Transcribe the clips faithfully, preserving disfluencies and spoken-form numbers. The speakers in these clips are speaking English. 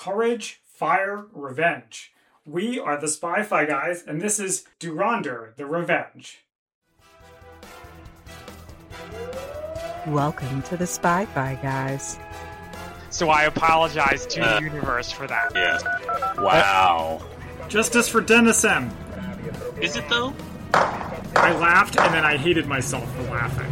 Courage, Fire, Revenge. We are the Spy-Fi guys, and this is Dhurandhar, The Revenge. Welcome to the Spy-Fi guys. So I apologize to Uh, the universe for that. Yeah. Wow. Justice for Dennison. Is it though? I laughed, and then I hated myself for laughing.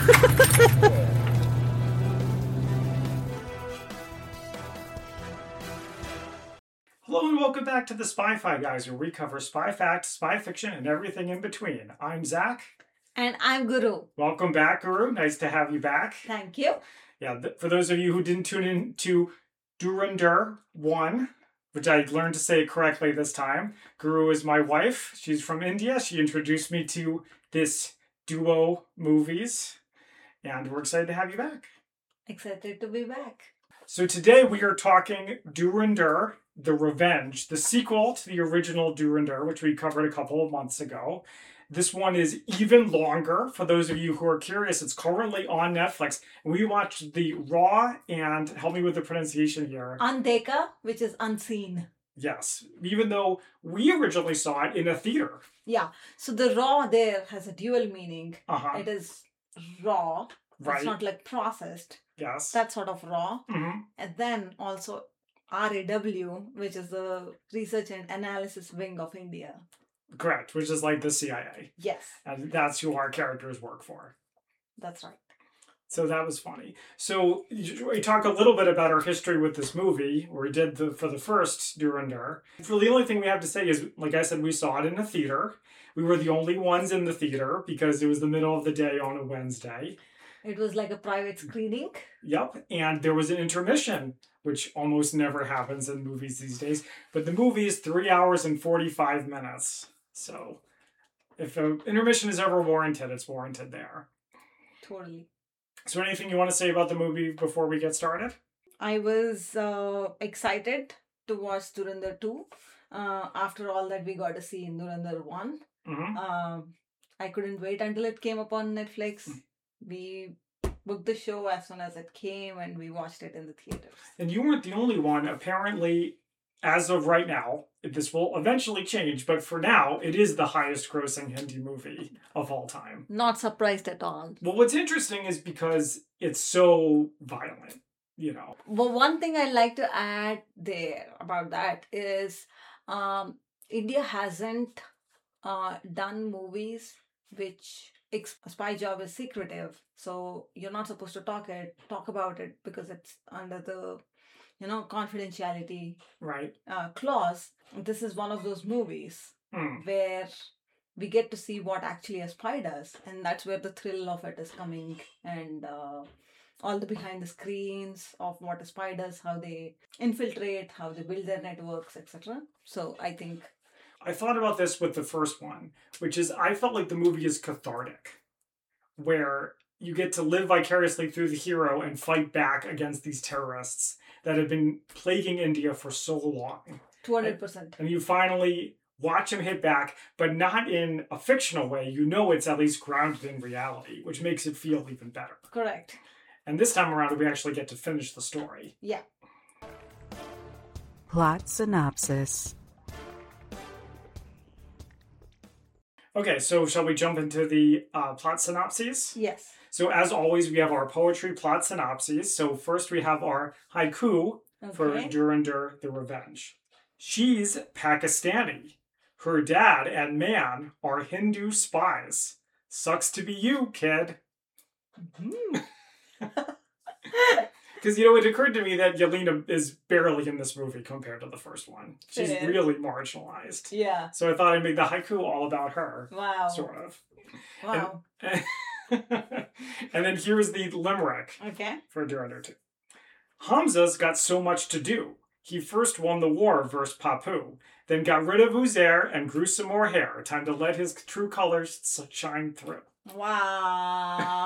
Hello and welcome back to the Spy-Fi guys, where we cover spy fact, spy fiction, and everything in between. I'm Zach. And I'm Guru. Welcome back, Guru. Nice to have you back. Thank you. Yeah, th- for those of you who didn't tune in to Dhurandhar one, which I learned to say correctly this time, Guru is my wife. She's from India. She introduced me to this duo movies, and we're excited to have you back. Excited to be back. So today we are talking Dhurandhar, The Revenge, the sequel to the original Dhurandhar, which we covered a couple of months ago. This one is even longer. For those of you who are curious, it's currently on Netflix. We watched the raw and, help me with the pronunciation here. Undeka, which is unseen. Yes, even though we originally saw it in a theater. Yeah. So the raw there has a dual meaning. Uh-huh. It is raw. Right. It's not like processed. Yes. That sort of raw. Mm-hmm. And then also R A W, which is the Research and Analysis Wing of India. Correct, which is like the C I A. Yes. And that's who our characters work for. That's right. So that was funny. So we talk a little bit about our history with this movie, or we did the, for the first Dhurandhar. For the only thing we have to say is, like I said, we saw it in a theater. We were the only ones in the theater because it was the middle of the day on a Wednesday. It was like a private screening. Yep, and there was an intermission, which almost never happens in movies these days. But the movie is three hours and forty-five minutes. So if an intermission is ever warranted, it's warranted there. Totally. So anything you want to say about the movie before we get started? I was uh, excited to watch Dhurandhar two uh, after all that we got to see in Dhurandhar one. Mm-hmm. Um, I couldn't wait until it came up on Netflix. We booked the show as soon as it came and we watched it in the theaters. And you weren't the only one. Apparently, as of right now, this will eventually change, but for now, it is the highest grossing Hindi movie of all time. Not surprised at all. Well, what's interesting is because it's so violent, you know. But one thing I'd like to add there about that is um, India hasn't uh, done movies which ex- spy job is secretive. So you're not supposed to talk it, talk about it because it's under the, you know, confidentiality Right. uh, clause. This is one of those movies Mm. where we get to see what actually a spy does, and that's where the thrill of it is coming, and uh, all the behind the screens of what a spy does, how they infiltrate, how they build their networks, et cetera. So I think I thought about this with the first one, which is I felt like the movie is cathartic, where you get to live vicariously through the hero and fight back against these terrorists that have been plaguing India for so long. two hundred percent. And you finally watch him hit back, but not in a fictional way. You know it's at least grounded in reality, which makes it feel even better. Correct. And this time around, we actually get to finish the story. Yeah. Plot synopsis. Okay, so shall we jump into the uh, plot synopses? Yes. So as always, we have our poetry plot synopses. So first we have our haiku for Okay. Dhurandhar, The Revenge. She's Pakistani. Her dad and man are Hindu spies. Sucks to be you, kid. Mhm. Because, you know, it occurred to me that Yelena is barely in this movie compared to the first one. She's It is. really marginalized. Yeah. So I thought I'd make the haiku all about her, Wow. sort of. Wow. And, and then here's the limerick Okay. for Dhurandhar two. Hamza's got so much to do. He first won the war versus Papu, then got rid of Uzair and grew some more hair. Time to let his true colors shine through. Wow.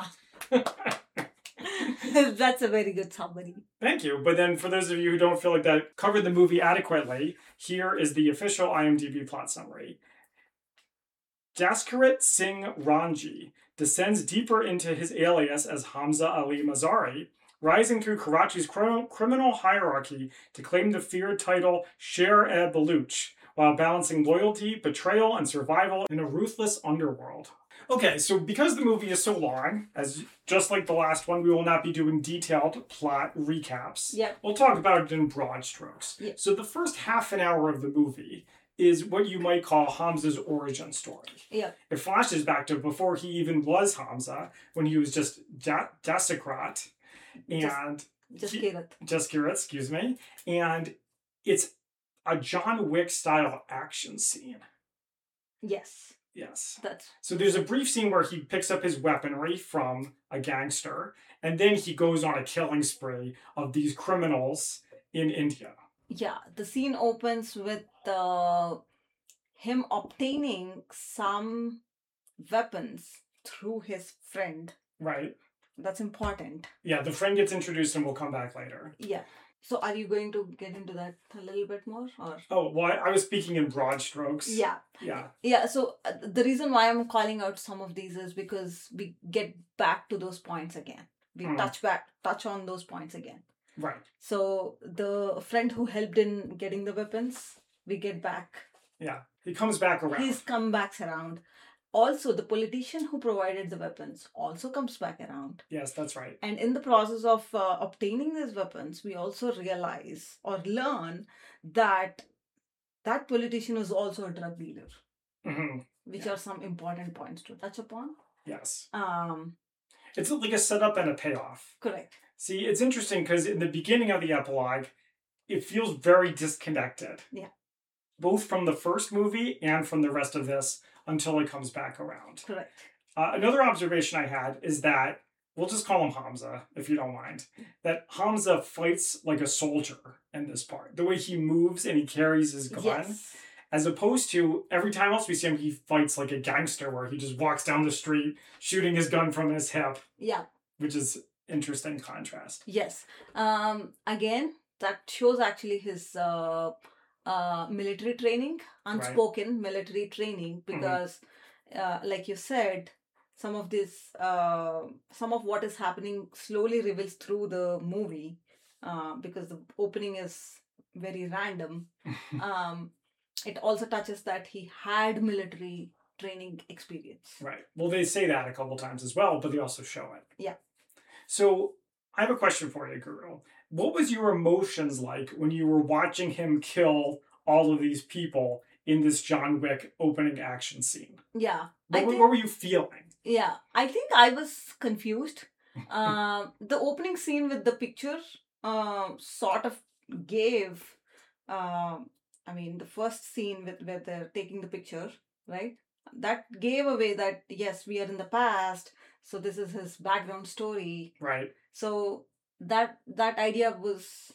That's a very good summary. Thank you. But then for those of you who don't feel like that covered the movie adequately, here is the official IMDb plot summary. Jaskarit Singh Ranji descends deeper into his alias as Hamza Ali Mazari, rising through Karachi's crim- criminal hierarchy to claim the feared title Sher-e-Baluch, while balancing loyalty, betrayal, and survival in a ruthless underworld. Okay, so because the movie is so long, as just like the last one, we will not be doing detailed plot recaps. Yeah. We'll talk about it in broad strokes. Yeah. So the first half an hour of the movie is what you might call Hamza's origin story. Yeah. It flashes back to before he even was Hamza, when he was just da- Desecrat, and Just he- Kirat. just Kirat, excuse me, and it's a John Wick style action scene. Yes. Yes. That's So there's a brief scene where he picks up his weaponry from a gangster, and then he goes on a killing spree of these criminals in India. yeah. The scene opens with uh, him obtaining some weapons through his friend. Right. That's important. Yeah, the friend gets introduced and we'll come back later. Yeah. So are you going to get into that a little bit more, or? Oh, well, I I was speaking in broad strokes. Yeah. Yeah. Yeah, so uh, the reason why I'm calling out some of these is because we get back to those points again. We Mm. touch back, touch on those points again. Right. So the friend who helped in getting the weapons, we get back. Yeah. He comes back around. He's come back around. Also, the politician who provided the weapons also comes back around. Yes, that's right. And in the process of uh, obtaining these weapons, we also realize or learn that that politician is also a drug dealer, hmm which Yeah. are some important points to touch upon. Yes. Um, It's like a setup and a payoff. correct. See, it's interesting because in the beginning of the epilogue, it feels very disconnected. Yeah. Both from the first movie and from the rest of this until it comes back around. Correct. Uh, another observation I had is that, we'll just call him Hamza, if you don't mind, that Hamza fights like a soldier in this part. The way he moves and he carries his gun. Yes. As opposed to every time else we see him, he fights like a gangster where he just walks down the street shooting his gun from his hip, Yeah. which is interesting contrast. Yes. Um, again, that shows actually his uh, uh, military training, unspoken military training, because, uh, like you said, some of this, uh, some of what is happening slowly reveals through the movie, uh, because the opening is very random. um, it also touches that he had military training experience. Right. Well, they say that a couple times as well, but they also show it. Yeah. So I have a question for you, Guru. What was your emotions like when you were watching him kill all of these people in this John Wick opening action scene? Yeah. What, I were- think- what were you feeling? Yeah, I think I was confused. Um, the opening scene with the picture um, sort of gave, um, I mean, the first scene with where they're taking the picture, right? That gave away that, yes, we are in the past, so this is his background story. Right. So that that idea was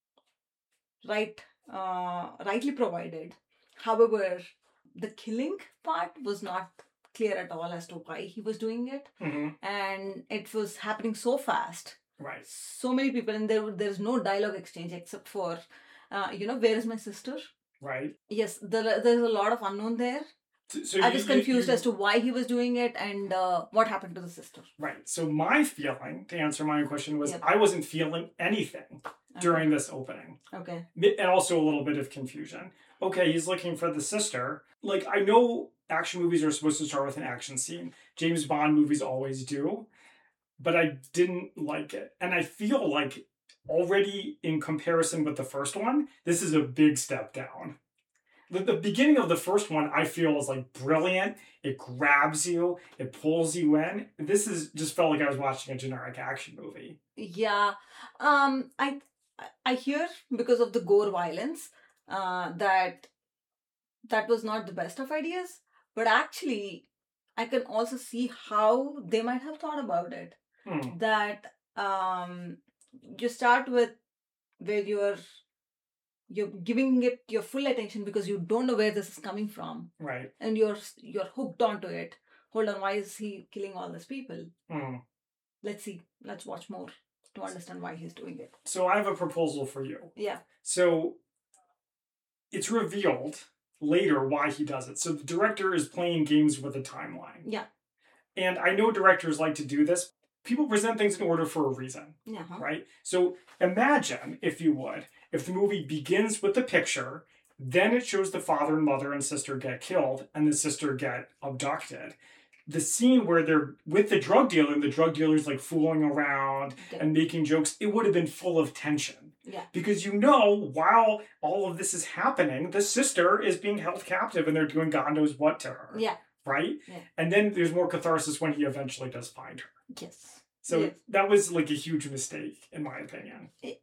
right, uh, rightly provided. However, the killing part was not clear at all as to why he was doing it, hmm and it was happening so fast. Right. So many people, and there there's no dialogue exchange except for, uh, you know, where is my sister? Right. Yes, there, there's a lot of unknown there. So, so I you- was you- confused you- as to why he was doing it and uh, what happened to the sister. Right. So my feeling, to answer my own question, was Yep. I wasn't feeling anything during this opening. Okay. And also a little bit of confusion. Okay, he's looking for the sister. Like, I know action movies are supposed to start with an action scene. James Bond movies always do. But I didn't like it. And I feel like already in comparison with the first one, this is a big step down. The, the beginning of the first one, I feel, is like brilliant. It grabs you, it pulls you in. This is just felt like I was watching a generic action movie. Yeah. Um. I I hear because of the gore violence, uh, that that was not the best of ideas. But actually, I can also see how they might have thought about it. Hmm. That um, you start with where you're you're giving it your full attention because you don't know where this is coming from, Right. and you're you're hooked onto it. Hold on, why is he killing all these people? Hmm. Let's see. Let's watch more to understand why he's doing it. So I have a proposal for you. Yeah. So it's revealed later why he does it. So the director is playing games with a timeline. Yeah. And I know directors like to do this. people present things in order for a reason, Yeah. huh? right? So imagine, if you would, if the movie begins with the picture, then it shows the father and mother and sister get killed and the sister get abducted. The scene where they're with the drug dealer and the drug dealer's like fooling around Okay. and making jokes, it would have been full of tension. Yeah. Because you know, while all of this is happening, the sister is being held captive and they're doing God knows what to her. Yeah. Right? Yeah. And then there's more catharsis when he eventually does find her. Yes. So Yes. that was like a huge mistake, in my opinion. I,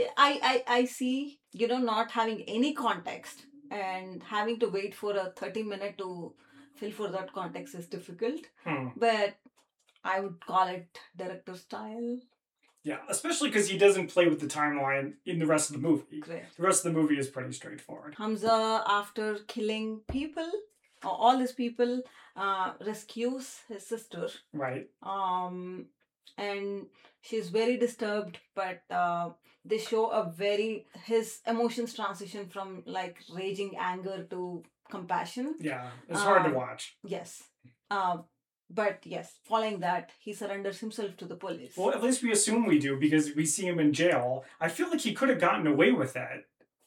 I I see, you know, not having any context and having to wait for a thirty minute to fill for that context is difficult. Hmm. But I would call it director style. Yeah, especially because he doesn't play with the timeline in the rest of the movie. Great. The rest of the movie is pretty straightforward. Hamza, after killing people, uh, all his people, uh, rescues his sister. Right. Um, and she's very disturbed, but uh, they show a very his emotions transition from like raging anger to compassion. Yeah, it's hard to Um, watch. Yes. Um, but yes, following that, he surrenders himself to the police. Well, at least we assume we do because we see him in jail. I feel like he could have gotten away with that.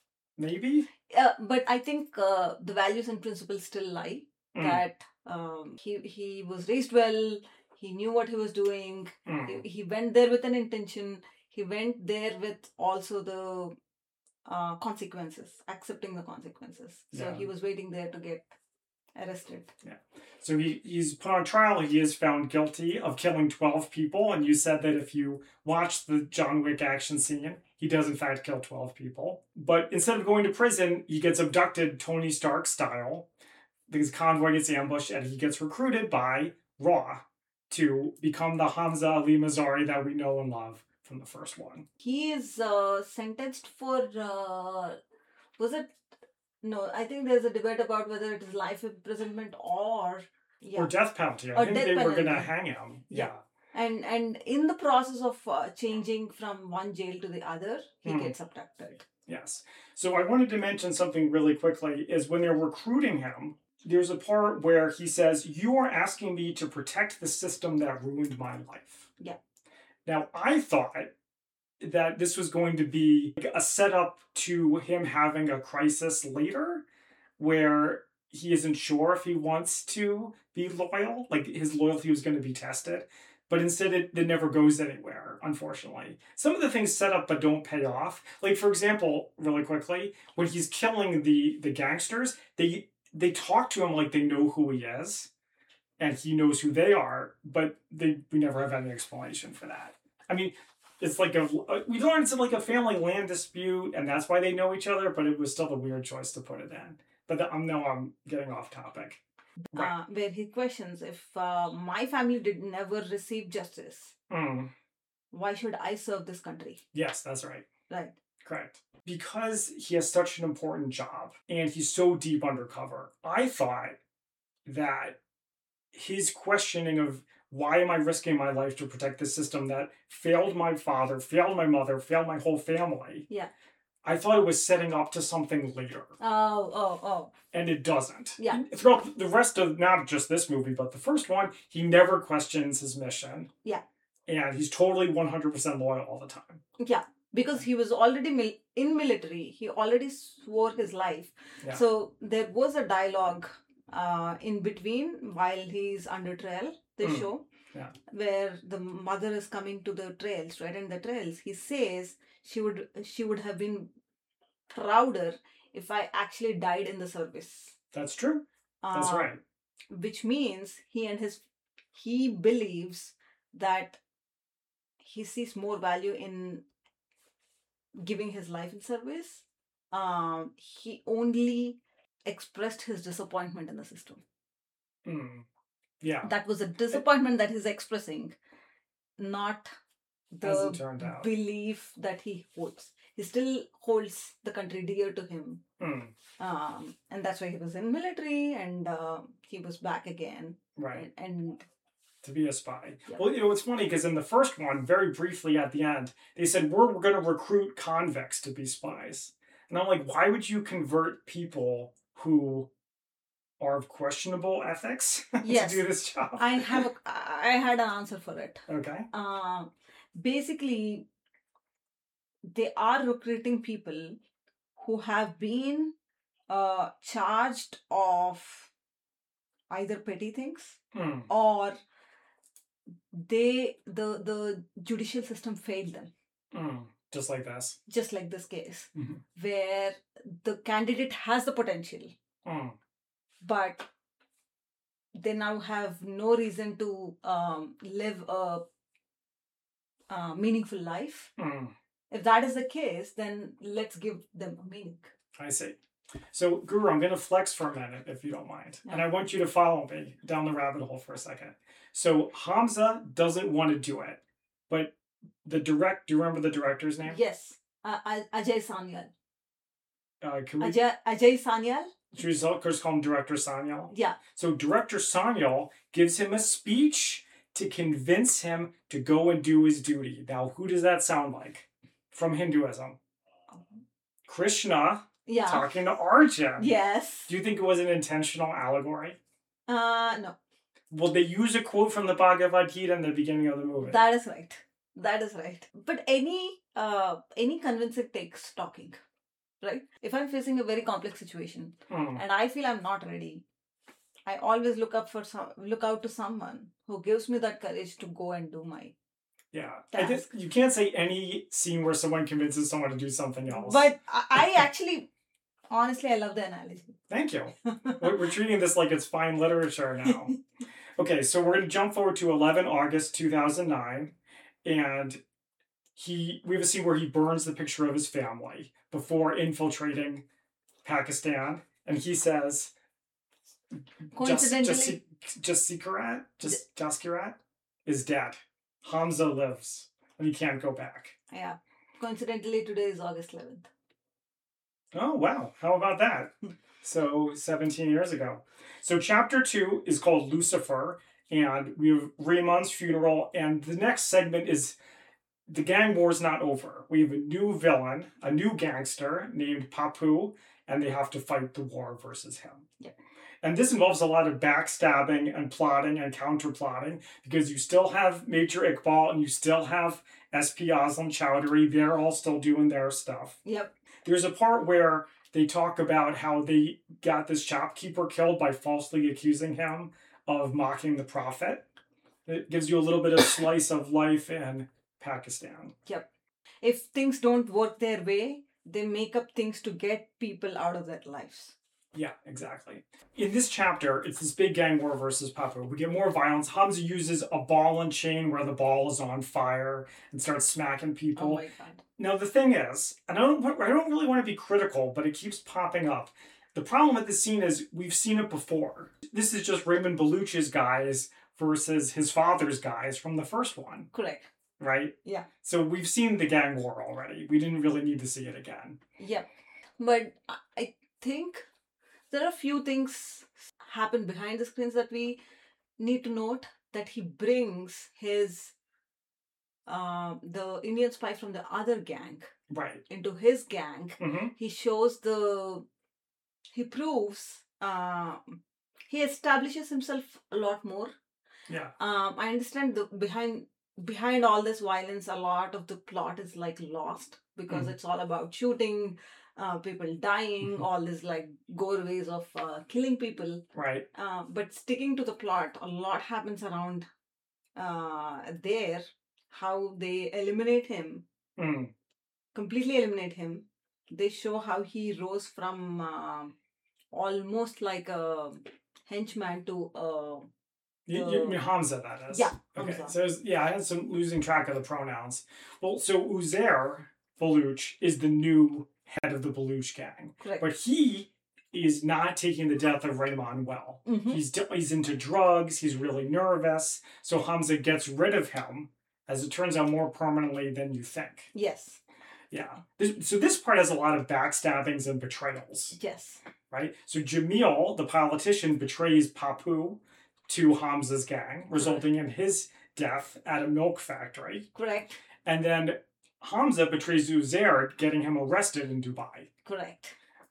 Maybe? Uh, but I think uh, the values and principles still lie. Mm. That um, he he was raised well. He knew what he was doing. Mm. He, he went there with an intention. He went there with also the uh, consequences, accepting the consequences. So Yeah. he was waiting there to get arrested. So he, he's put on trial. He is found guilty of killing twelve people. And you said that if you watch the John Wick action scene, he does in fact kill twelve people. But instead of going to prison, he gets abducted Tony Stark style. His convoy gets ambushed and he gets recruited by Raw to become the Hamza Ali Mazari that we know and love from the first one. He is uh, sentenced for, uh, was it? No, I think there's a debate about whether it is life imprisonment or, yeah. Or death penalty. I Or think death they were going to penalty. hang him. Yeah. And and in the process of uh, changing from one jail to the other, he Hmm. gets abducted. Yes. So I wanted to mention something really quickly is when they're recruiting him, there's a part where he says, "You are asking me to protect the system that ruined my life." Yeah. Now, I thought that this was going to be a setup to him having a crisis later where he isn't sure if he wants to be loyal, like his loyalty was going to be tested. But instead, it, it never goes anywhere, unfortunately. Some of the things set up but don't pay off. Like, for example, really quickly, when he's killing the, the gangsters, they they talk to him like they know who he is, and he knows who they are, but they we never have any explanation for that. I mean, it's like a we learned it's like a family land dispute, and that's why they know each other. But it was still a weird choice to put it in. But the, I'm no, I'm getting off topic. Right. Uh, where he questions if uh, my family did never receive justice, Mm, why should I serve this country? yes, that's right. Right. Correct. Because he has such an important job and he's so deep undercover, I thought that his questioning of why am I risking my life to protect the system that failed my father, failed my mother, failed my whole family. Yeah. I thought it was setting up to something later. Oh, oh, oh. And it doesn't. Yeah. Throughout the rest of, not just this movie, but the first one, he never questions his mission. Yeah. And he's totally one hundred percent loyal all the time. Yeah. Because he was already mil- in military. He already swore his life. Yeah. So there was a dialogue uh, in between while he's under trial, the Mm. show, Yeah. where the mother is coming to the trails, right? And the trails, he says she would she would have been prouder if I actually died in the service. That's true. That's Uh, right. Which means he and his he believes that he sees more value in giving his life in service. Um, he only expressed his disappointment in the system. Mm. Yeah. That was a disappointment that he's expressing, not As it the turned out. belief that he holds. He still holds the country dear to him. Mm. Um, and that's why he was in military and uh, he was back again. Right. And To be a spy. Yeah. Well, you know, it's funny because in the first one, very briefly at the end, they said, we're, we're going to recruit convicts to be spies. And I'm like, why would you convert people who are of questionable ethics Yes. to do this job? I have a, I had an answer for it. Okay. Uh, basically, they are recruiting people who have been uh, charged of either petty things Hmm. or they the the judicial system failed them, Hmm. Just like this. just like this case, Mhm. where the candidate has the potential, Hmm. but they now have no reason to um, live a, uh meaningful life. Hmm. If that is the case, then let's give them a meaning. I see. So, Guru, I'm going to flex for a minute, if you don't mind. Yeah. And I want you to follow me down the rabbit hole for a second. So, Hamza doesn't want to do it, but the direct, do you remember the director's name? Yes, uh, Aj- Ajay Sanyal. Uh, can we Ajay, Ajay Sanyal? should we just call him Director Sanyal? Yeah. So, Director Sanyal gives him a speech to convince him to go and do his duty. Now, who does that sound like? From Hinduism. Krishna Yeah. talking to Arjun. Yes. Do you think it was an intentional allegory? Uh, no, Well, they use a quote from the Bhagavad Gita in the beginning of the movie. that is right. That is right. But any uh any convincing takes talking, right? If I'm facing a very complex situation Hmm. and I feel I'm not ready, I always look up for some look out to someone who gives me that courage to go and do my. Yeah. I think Task. you can't say any scene where someone convinces someone to do something else. But I, I actually, honestly, I love the analogy. Thank you. We're we're treating this like it's fine literature now. Okay, so we're going to jump forward to eleven August two thousand nine, and he we have a scene where he burns the picture of his family before infiltrating Pakistan, and he says, just Coincidentally, just just Sikarat, just Jaskirat is dead. Hamza lives, and he can't go back. yeah. Coincidentally, today is August eleventh. Oh wow! How about that? So seventeen years ago. So chapter two is called Lucifer, and we have Raymond's funeral, and the next segment is the gang war's not over. We have a new villain, a new gangster named Papu, and they have to fight the war versus him. Yep. And this involves a lot of backstabbing and plotting and counter-plotting because you still have Major Iqbal and you still have S P Azam Chowdhury. They're all still doing their stuff. Yep. There's a part where they talk about how they got this shopkeeper killed by falsely accusing him of mocking the prophet. It gives you a little bit of slice of life in Pakistan. Yep. If things don't work their way, they make up things to get people out of their lives. Yeah, exactly. In this chapter, it's this big gang war versus Papu. We get more violence. Hamza uses a ball and chain where the ball is on fire and starts smacking people. Oh my god. Now the thing is, and I don't, I don't really want to be critical, but it keeps popping up. The problem with this scene is we've seen it before. This is just Raymond Baluch's guys versus his father's guys from the first one, Correct. right? Yeah. So we've seen the gang war already. We didn't really need to see it again. Yep. But I- I think there are a few things happen behind the screens that we need to note, that he brings his uh, the Indian spy from the other gang Right. into his gang. Mm-hmm. He shows the he proves uh, he establishes himself a lot more. Yeah. um I understand the behind behind all this violence, a lot of the plot is like lost because Mhm. it's all about shooting, uh, people dying, Mhm. all this like gore ways of uh, killing people. Right. Uh, but sticking to the plot, a lot happens around uh, there. How they eliminate him, Mm. completely eliminate him. They show how he rose from uh, almost like a henchman to uh, You, The- you mean Hamza, that is. Yeah, Okay. Hamza. So, it's- yeah, I had some losing track of the pronouns. Well, so Uzair Baluch is the new head of the Baluch gang. correct. But he is not taking the death of Raymond well. Mhm. He's d- he's into drugs. He's really nervous. So Hamza gets rid of him, as it turns out, more permanently than you think. Yes, Yeah. This, so this part has a lot of backstabbings and betrayals, yes, right? So Jamil, the politician, betrays Papu to Hamza's gang, resulting in his death at a milk factory. correct, And then Hamza betrays Uzair, getting him arrested in Dubai. correct. Yeah.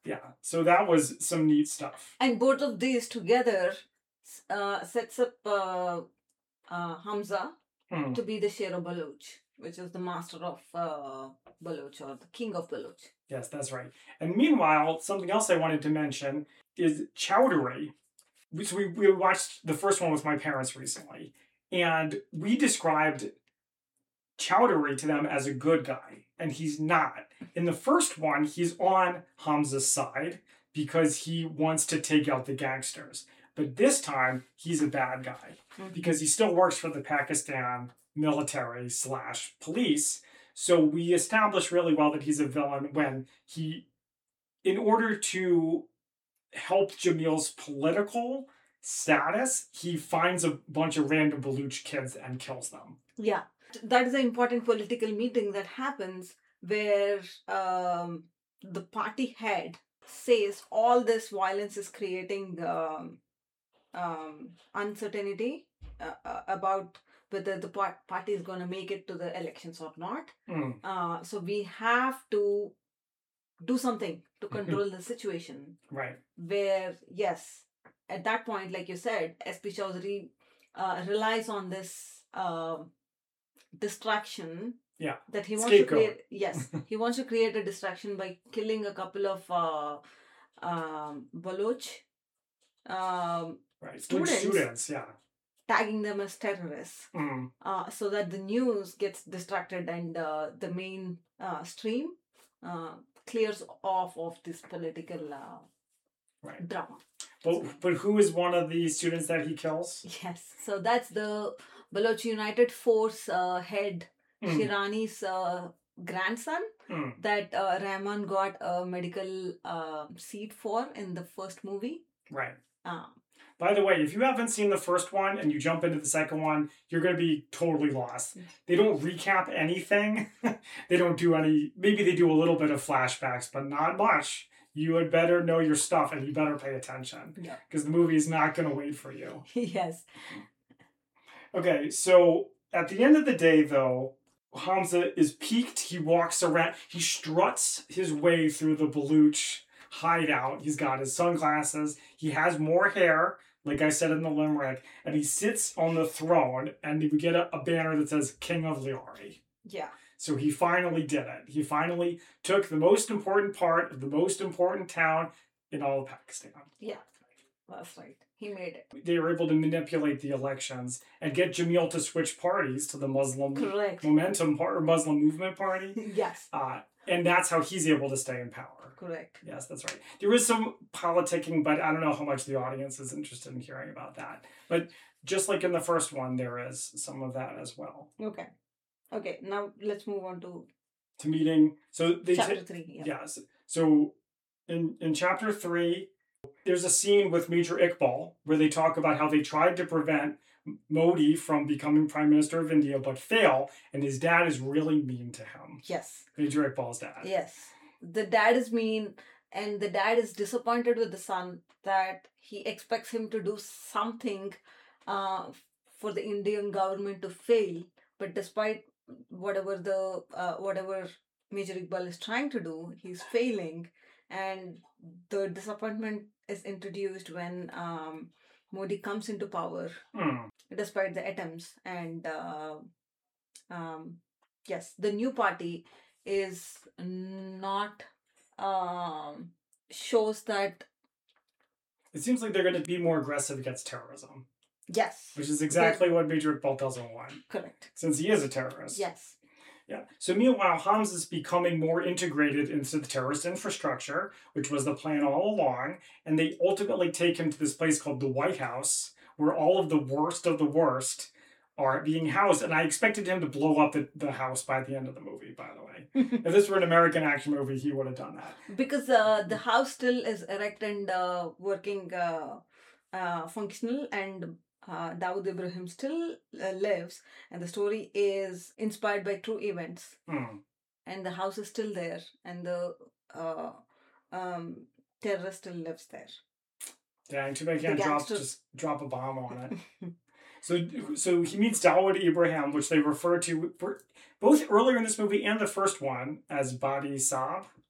So that was some neat stuff. And both of these together uh, sets up uh, uh, Hamza Hmm. to be the Sher of Baloch, which is the master of uh, Baloch or the king of Baloch. Yes, that's right. And meanwhile, something else I wanted to mention is Chowdhury. We- So we, we watched the first one with my parents recently, and we described Chowdhury to them as a good guy, and he's not. In the first one, he's on Hamza's side because he wants to take out the gangsters. But this time, he's a bad guy because he still works for the Pakistan military slash police. So we establish really well that he's a villain when he, in order to help Jamil's political status, he finds a bunch of random Baluch kids and kills them. Yeah, that is an important political meeting that happens where um, the party head says all this violence is creating um, um, uncertainty uh, uh, about whether the par- party is going to make it to the elections or not. Mm, Uh, so we have to do something to control the situation. right. Where, yes, at that point, like you said, S P Chaudhary uh, relies on this um distraction. Yeah. That he wants Scapegoat. to create. Yes, he wants to create a distraction by killing a couple of uh, um, Baloch, um, Right. Students. Good students, yeah. tagging them as terrorists, Mm, uh, so that the news gets distracted and uh, the main uh, stream uh, clears off of this political uh, right. drama. But, but who is one of the students that he kills? Yes, so that's the Baloch United Force uh, head, Mm, Shirani's uh, grandson, mm, that uh, Rahman got a medical uh, seat for in the first movie. right. Uh, By the way, if you haven't seen the first one and you jump into the second one, you're going to be totally lost. They don't recap anything. They don't do any, maybe they do a little bit of flashbacks, but not much. You had better know your stuff and you better pay attention Yeah. because the movie is not going to wait for you. yes, Okay, so at the end of the day, though, Hamza is peaked. He walks around, he struts his way through the Baluch hideout. He's got his sunglasses, he has more hair, like I said in the limerick, and he sits on the throne, and we get a, a banner that says King of Liori. yeah, So he finally did it. He finally took the most important part of the most important town in all of Pakistan. yeah, that's right. He made it. They were able to manipulate the elections and get Jamil to switch parties to the Muslim Correct. Momentum Party or Muslim Movement Party. Yes, Uh, and that's how he's able to stay in power. correct. Yes, that's right. There is some politicking, but I don't know how much the audience is interested in hearing about that. But just like in the first one, there is some of that as well. Okay, okay. Now let's move on to To meeting, so they chapter ta- three. Yeah. yes. So in in chapter three, there's a scene with Major Iqbal where they talk about how they tried to prevent Modi from becoming Prime Minister of India, but fail, and his dad is really mean to him. Yes. Major Iqbal's dad. Yes. The dad is mean, and the dad is disappointed with the son that he expects him to do something uh, for the Indian government to fail. But despite whatever the uh, whatever Major Iqbal is trying to do, he's failing, and the disappointment is introduced when um, Modi comes into power, Hmm. despite the attempts. And uh, um, yes, the new party is not um, shows that It seems like they're going to be more aggressive against terrorism, yes, which is exactly what Major Iqbal doesn't want, correct, since he is a terrorist. yes, Yeah. So meanwhile, Hamza is becoming more integrated into the terrorist infrastructure, which was the plan all along, and they ultimately take him to this place called the White House, where all of the worst of the worst are being housed. And I expected him to blow up the, the house by the end of the movie, by the way. If this were an American action movie, he would have done that. because uh, the house still is erect and uh, working, uh, uh, functional, and uh, Dawood Ibrahim still uh, lives, and the story is inspired by true events, Hmm. and the house is still there, and the uh, um, terrorist still lives there. Dang, too bad I can't The drop, gangster- just drop a bomb on it. So, so he meets Dawood Ibrahim, which they refer to for, both earlier in this movie and the first one as Badi Saab.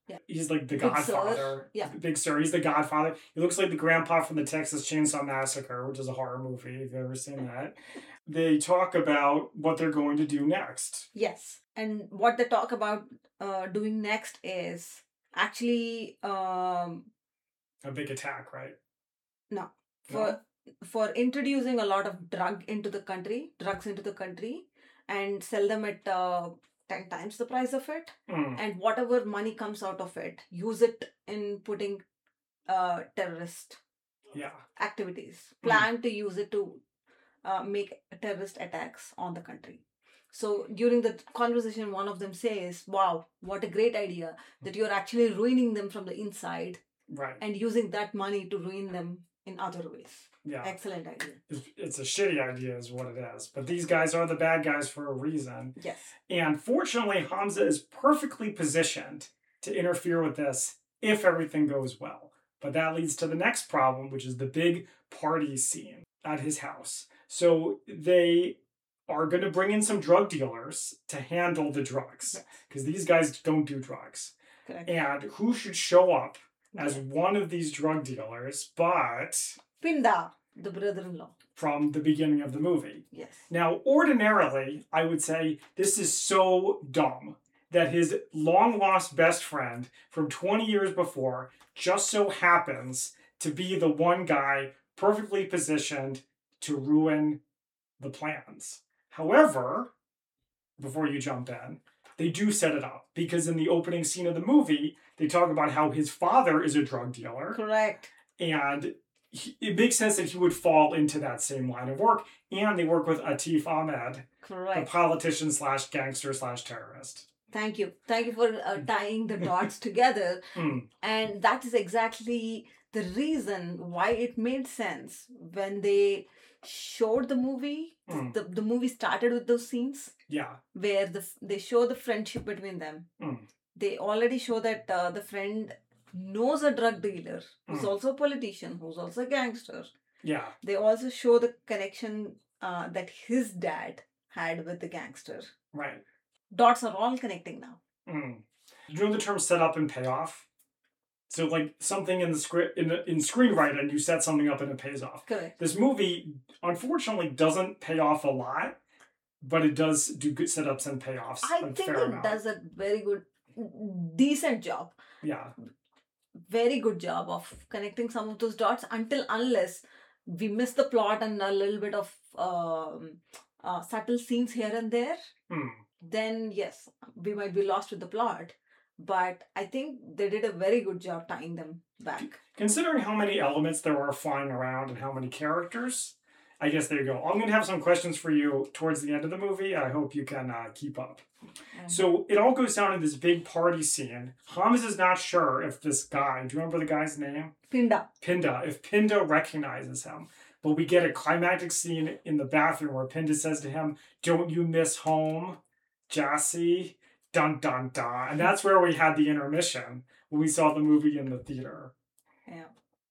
Yeah. He's like the Big Godfather. Sir. Yeah. Big Sir. He's the Godfather. He looks like the grandpa from the Texas Chainsaw Massacre, which is a horror movie, if you've ever seen that. They talk about what they're going to do next. Yes. And what they talk about uh, doing next is actually um, A big attack, right? no for for introducing a lot of drug into the country, drugs into the country, and sell them at uh, ten times the price of it. Mm. And whatever money comes out of it, use it in putting uh, terrorist Yeah. activities. Mm. Plan to use it to uh, make terrorist attacks on the country. So during the conversation, one of them says, "Wow, what a great idea that you're actually ruining them from the inside Right. and using that money to ruin them in other ways." Yeah. Excellent idea. It's, it's a shitty idea, is what it is. But these guys are the bad guys for a reason. Yes. And fortunately, Hamza is perfectly positioned to interfere with this if everything goes well. But that leads to the next problem, which is the big party scene at his house. So they are going to bring in some drug dealers to handle the drugs, because these guys don't do drugs. Correct. And who should show up as one of these drug dealers but Pinda, the brother-in-law. from the beginning of the movie? Yes. Now, ordinarily, I would say this is so dumb that his long-lost best friend from twenty years before just so happens to be the one guy perfectly positioned to ruin the plans. However, before you jump in, they do set it up, because in the opening scene of the movie, they talk about how his father is a drug dealer, Correct. and he, it makes sense that he would fall into that same line of work. And they work with Atif Ahmed, the Correct. politician slash gangster slash terrorist. Thank you. Thank you for uh, tying the dots together. Mm. And that is exactly the reason why it made sense when they showed the movie. Mm. The, the movie started with those scenes Yeah. where the they show the friendship between them. Mm. They already show that uh, the friend knows a drug dealer who's Mm. also a politician, who's also a gangster. Yeah. They also show the connection uh, that his dad had with the gangster. Right. Dots are all connecting now. Mm. You know the term set up and payoff? So like something in the script in the, in screenwriting, you set something up and it pays off. Correct. This movie unfortunately doesn't pay off a lot, but it does do good setups and payoffs. I a think fair it amount. does a very good, decent job. Yeah. Very good job of connecting some of those dots until unless we miss the plot and a little bit of um, uh, subtle scenes here and there, Mm. then yes, we might be lost with the plot. But I think they did a very good job tying them back. Considering how many elements there are flying around and how many characters, I guess there you go. I'm going to have some questions for you towards the end of the movie. I hope you can uh, keep up. Mm-hmm. So it all goes down in this big party scene. Hamza is not sure if this guy, do you remember the guy's name? Pinda. Pinda, if Pinda recognizes him. But we get a climactic scene in the bathroom where Pinda says to him, "Don't you miss home, Jassy?" Dun dun dun. And that's where we had the intermission when we saw the movie in the theater. Yeah.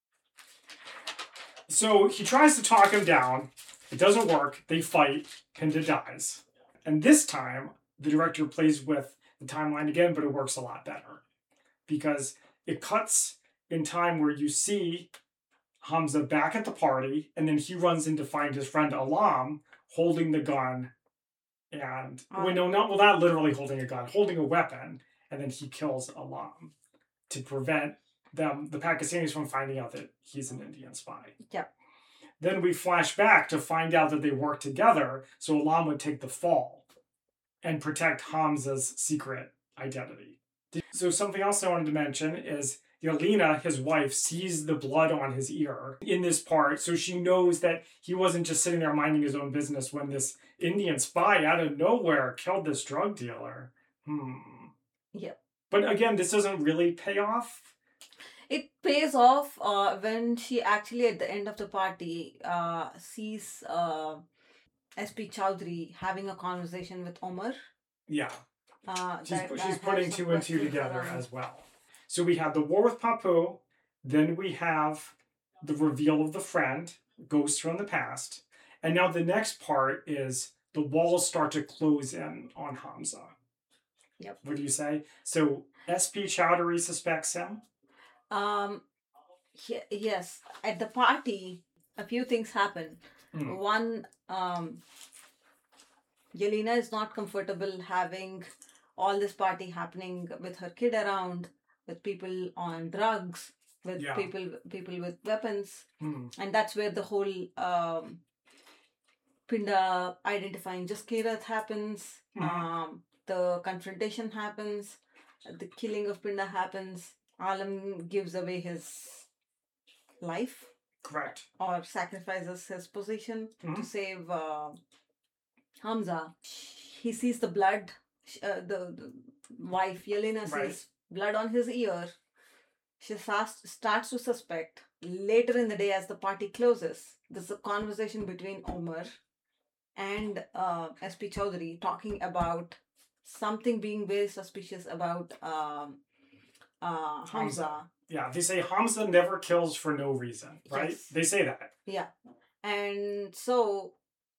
So he tries to talk him down. It doesn't work. They fight. Pinda dies. And this time, the director plays with the timeline again, but it works a lot better. Because it cuts in time where you see Hamza back at the party, and then he runs in to find his friend Alam holding the gun. And, Uh. wait, no, not, well, not literally holding a gun, holding a weapon. And then he kills Alam to prevent them, the Pakistanis, from finding out that he's an Indian spy. Yeah. Then we flash back to find out that they work together, so Alam would take the fall and protect Hamza's secret identity. So something else I wanted to mention is Yelena, his wife, sees the blood on his ear in this part, so she knows that he wasn't just sitting there minding his own business when this Indian spy out of nowhere killed this drug dealer. Hmm. Yep. But again, this doesn't really pay off. It pays off uh, when she actually, at the end of the party, uh, sees uh, S P Chowdhury having a conversation with Omar. Yeah. Uh, She's, that- she's that has putting some two and two questions together around- as well. So we have the war with Papu, then we have the reveal of the friend, ghosts from the past, and now the next part is the walls start to close in on Hamza. Yep. What do you say? So S P Chowdhury suspects him? Um, ye- yes, at the party, a few things happen. Mm. One, um, Yelena is not comfortable having all this party happening with her kid around, with people on drugs, with Yeah. people people with weapons, Mm. and that's where the whole um, Pinda identifying Jaskirat happens. Mhm. Um, the confrontation happens. The killing of Pinda happens. Alam gives away his life Correct. or sacrifices his position to Mhm. save uh, Hamza. He sees the blood. Uh, the, the wife Yelena sees Right. blood on his ear. She starts, starts to suspect. Later in the day, as the party closes, there's a conversation between Omar and uh, S P Chowdhury talking about something being very suspicious about um, uh, Hamza. Yeah, they say Hamza never kills for no reason, right? Yes. They say that. Yeah. And so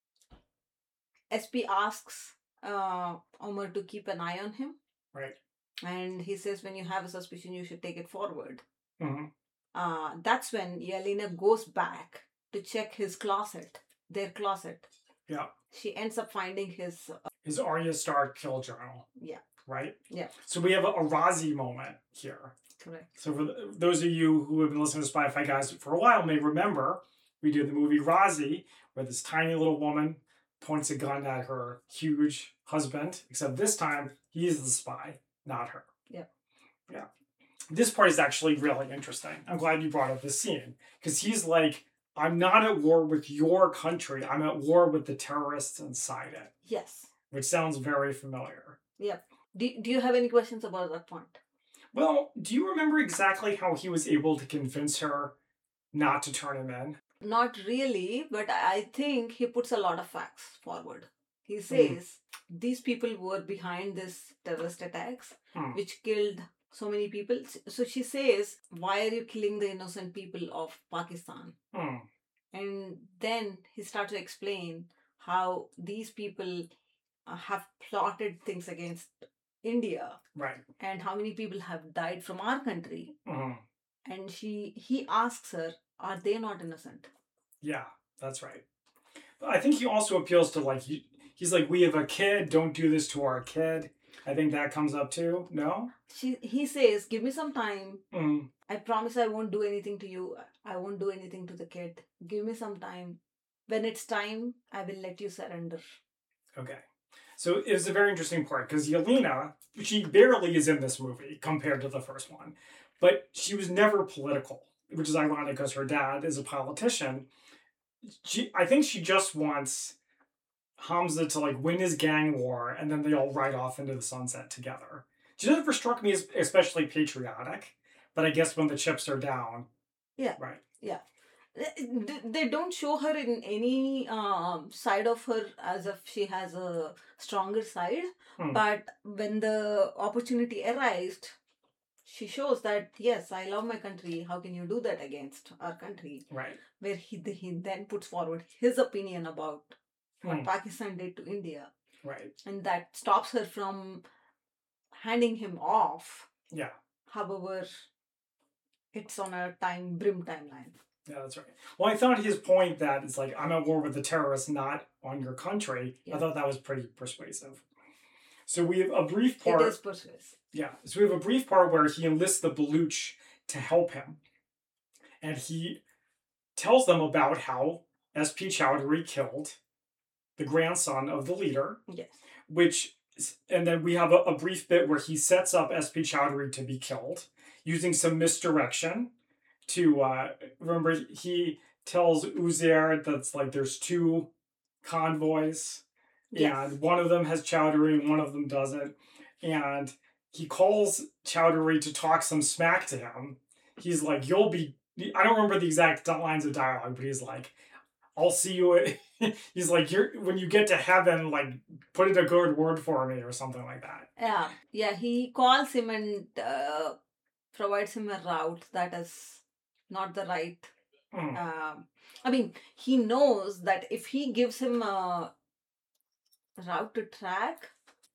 S P asks uh, Omar to keep an eye on him. Right. And he says, when you have a suspicion, you should take it forward. hmm Uh, that's when Yelena goes back to check his closet, their closet. Yeah. She ends up finding his. Uh, His Arya Stark kill journal. yeah. Right? Yeah. So we have a, a Razi moment here. Correct. So for the, those of you who have been listening to Spy Fi Guys for a while may remember we did the movie Razi, where this tiny little woman points a gun at her huge husband, except this time he's the spy, not her. Yeah. Yeah. This part is actually really interesting. I'm glad you brought up this scene, because he's like, I'm not at war with your country. I'm at war with the terrorists inside it, Yes. which sounds very familiar. Yep. Do, do you have any questions about that point? Well, do you remember exactly how he was able to convince her not to turn him in? Not really, but I think he puts a lot of facts forward. He says these people were behind this terrorist attacks, Hmm. which killed so many people. So she says, why are you killing the innocent people of Pakistan? Hmm. And then he starts to explain how these people uh, have plotted things against India Right. and how many people have died from our country. Mhm. And she he asks her, are they not innocent? Yeah, that's right. But I think he also appeals to, like, he, he's like, we have a kid, don't do this to our kid. I think that comes up too. No? She he says, give me some time. Mm. I promise I won't do anything to you. I won't do anything to the kid. Give me some time. When it's time, I will let you surrender. Okay. So it was a very interesting part because Yelena, she barely is in this movie compared to the first one, but she was never political, which is ironic because her dad is a politician. She, I think she just wants Hamza to like win his gang war and then they all ride off into the sunset together. She never struck me as especially patriotic, but I guess when the chips are down. Yeah. Right. Yeah. They- They don't show her in any um, side of her as if she has a stronger side. Hmm. But when the opportunity arisen, she shows that, yes, I love my country. How can you do that against our country? Right. Where he, he then puts forward his opinion about what Hmm. Pakistan did to India. Right. And that stops her from handing him off. Yeah. However, it's on a time brim timeline. Yeah, that's right. Well, I thought his point that it's like, I'm at war with the terrorists, not on your country. Yeah. I thought that was pretty persuasive. So we have a brief part. It is persuasive. Yeah. So we have a brief part where he enlists the Baluch to help him. And he tells them about how S P Chowdhury killed the grandson of the leader, Yes. which, and then we have a, a brief bit where he sets up S P Chowdhury to be killed using some misdirection to, uh, remember, he tells Uzair that's like there's two convoys Yes. and one of them has Chowdhury and one of them doesn't. And he calls Chowdhury to talk some smack to him. He's like, you'll be, I don't remember the exact lines of dialogue, but he's like, I'll see you. At, he's like, you're when you get to heaven, like, put in a good word for me or something like that. Yeah. Yeah. He calls him and uh, provides him a route that is not the right. Mm. Um, I mean, he knows that if he gives him a route to track,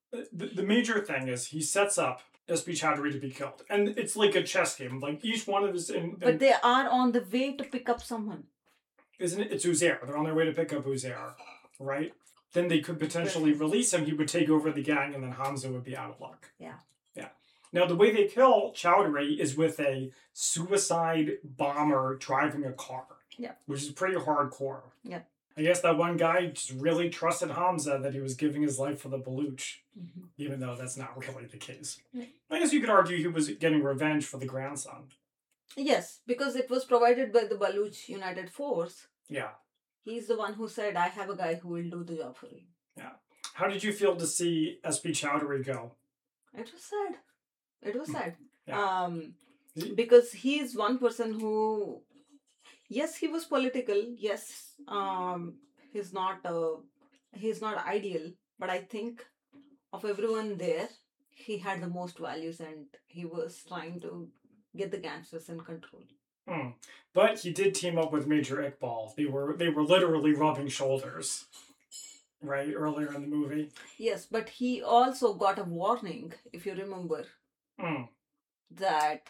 the, the major thing is he sets up S P Chowdhury to be killed. And it's like a chess game. Like each one of his... In, But they are on the way to pick up someone. Isn't it? It's Uzair. They're on their way to pick up Uzair, right? Then they could potentially release him. He would take over the gang, and then Hamza would be out of luck. Yeah. Yeah. Now, the way they kill Chowdhury is with a suicide bomber driving a car. Yeah. Which is pretty hardcore. Yeah. I guess that one guy just really trusted Hamza that he was giving his life for the Baluch, Mm-hmm. even though that's not really the case. Yeah. I guess you could argue he was getting revenge for the grandson. Yes, because it was provided by the Baluch United Force. Yeah. He's the one who said, I have a guy who will do the job for you. Yeah. How did you feel to see S P Chowdhury go? It was sad. It was sad. Yeah. Um, because he's one person who, yes, he was political. Yes, um, he's not uh, he's not ideal. But I think of everyone there, he had the most values, and he was trying to get the gangsters in control. Hmm. But he did team up with Major Iqbal. They were they were literally rubbing shoulders, right, earlier in the movie. Yes, but he also got a warning, if you remember, Hmm. that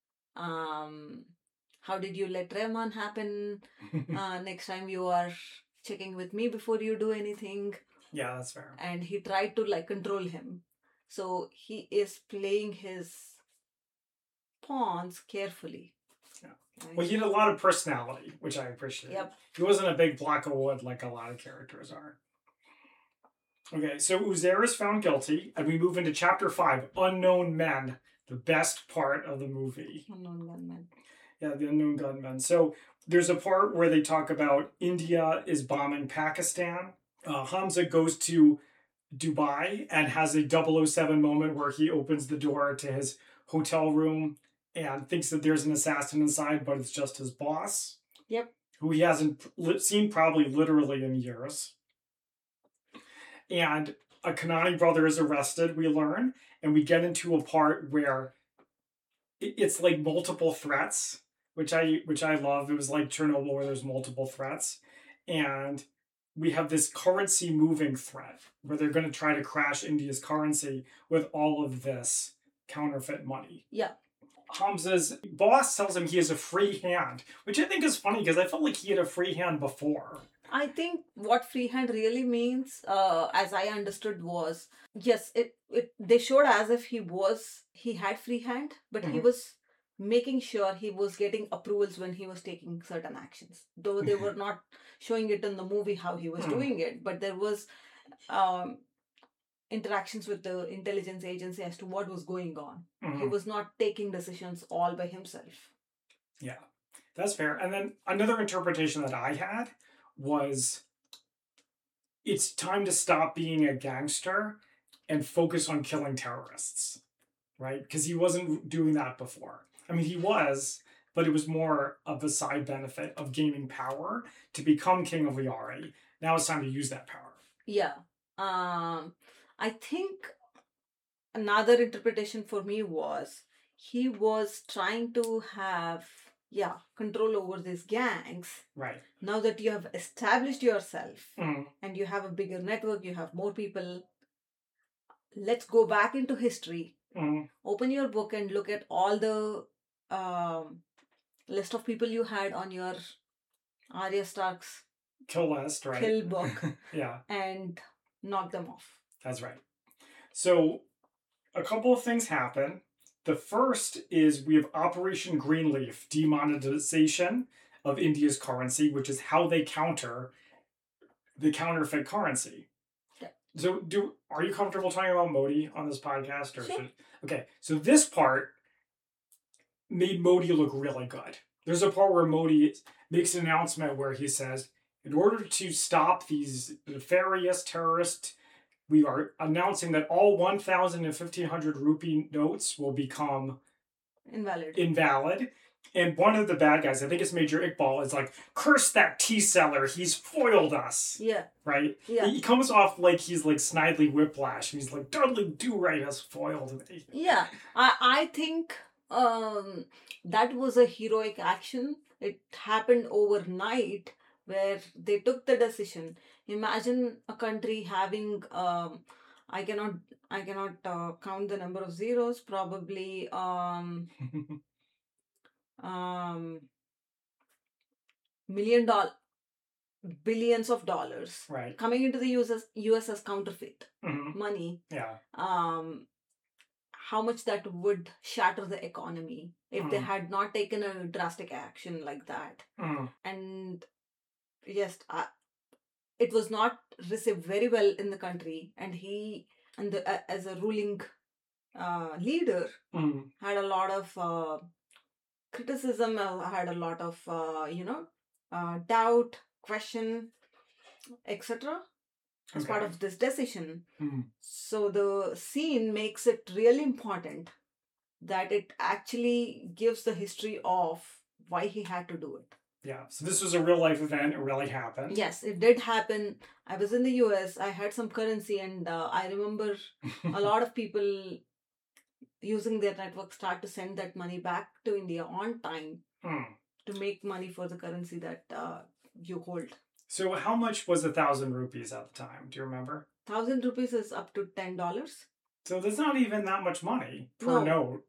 um, how did you let Rehman happen? Uh, next time you are checking with me before you do anything. Yeah, that's fair. And he tried to like control him. So he is playing his pawns carefully. Yeah. Right? Well, he had a lot of personality, which I appreciate. Yep. He wasn't a big block of wood like a lot of characters are. Okay, so Uzair is found guilty, and we move into chapter five, Unknown Men, the best part of the movie. Unknown gunman. Yeah, the unknown gunmen. So there's a part where they talk about India is bombing Pakistan. Uh, Hamza goes to Dubai and has a double oh seven moment where he opens the door to his hotel room and thinks that there's an assassin inside, but it's just his boss. Yep. Who he hasn't li- seen probably literally in years. And a Kanani brother is arrested, we learn, and we get into a part where it- it's like multiple threats, which I which I love. It was like Chernobyl where there's multiple threats. And we have this currency moving threat where they're going to try to crash India's currency with all of this counterfeit money. Yeah. Hamza's boss tells him he has a free hand, which I think is funny because I felt like he had a free hand before. I think what freehand really means, uh, as I understood, was yes, it, it they showed as if he was he had freehand, but he Mhm. was making sure he was getting approvals when he was taking certain actions. Though they were not showing it in the movie how he was Mhm. doing it, but there was um, interactions with the intelligence agency as to what was going on. He Mhm. was not taking decisions all by himself. Yeah, that's fair. And then another interpretation that I had was it's time to stop being a gangster and focus on killing terrorists, right? Because he wasn't doing that before. I mean, he was, but it was more of a side benefit of gaining power to become king of Liari. Now it's time to use that power. Yeah. Um, I think another interpretation for me was he was trying to have, yeah, control over these gangs. Right. Now that you have established yourself Mm. and you have a bigger network, you have more people, let's go back into history. Mm. Open your book and look at all the um, list of people you had on your Arya Stark's Kill list, right? kill book Yeah. and knock them off. That's right. So, a couple of things happen. The first is we have Operation Greenleaf, demonetization of India's currency, which is how they counter the counterfeit currency. Yeah. So, do are you comfortable talking about Modi on this podcast? Or Sure. should, okay, so this part made Modi look really good. There's a part where Modi makes an announcement where he says, in order to stop these nefarious terrorists, we are announcing that all one thousand and fifteen hundred rupee notes will become Invalid. invalid. And one of the bad guys, I think it's Major Iqbal, is like, curse that tea seller, he's foiled us. Yeah. Right? Yeah. He comes off like he's like Snidely Whiplash, and he's like, Dudley Do-Right has foiled me. Yeah. I, I think um, that was a heroic action. It happened overnight where they took the decision. Imagine a country having um, I cannot I cannot uh, count the number of zeros. Probably um um million dollar billions of dollars Right. coming into the U S as U S as counterfeit Mhm. money. Yeah. Um, how much that would shatter the economy if they Mm. had not taken a drastic action like that. Mm. And yes, uh, it was not received very well in the country, and he and the, uh, as a ruling uh, leader Mm. had a lot of uh, criticism, uh, had a lot of uh, you know uh, doubt, question, etc. as part Okay. of this decision. Mm. So the scene makes it really important that it actually gives the history of why he had to do it. Yeah. So this was a real life event. It really happened. Yes, it did happen. I was in the U S. I had some currency, and uh, I remember a lot of people using their network start to send that money back to India on time Mm. to make money for the currency that uh, you hold. So how much was a thousand rupees at the time? Do you remember? Thousand rupees is up to ten dollars. So there's not even that much money per No. note.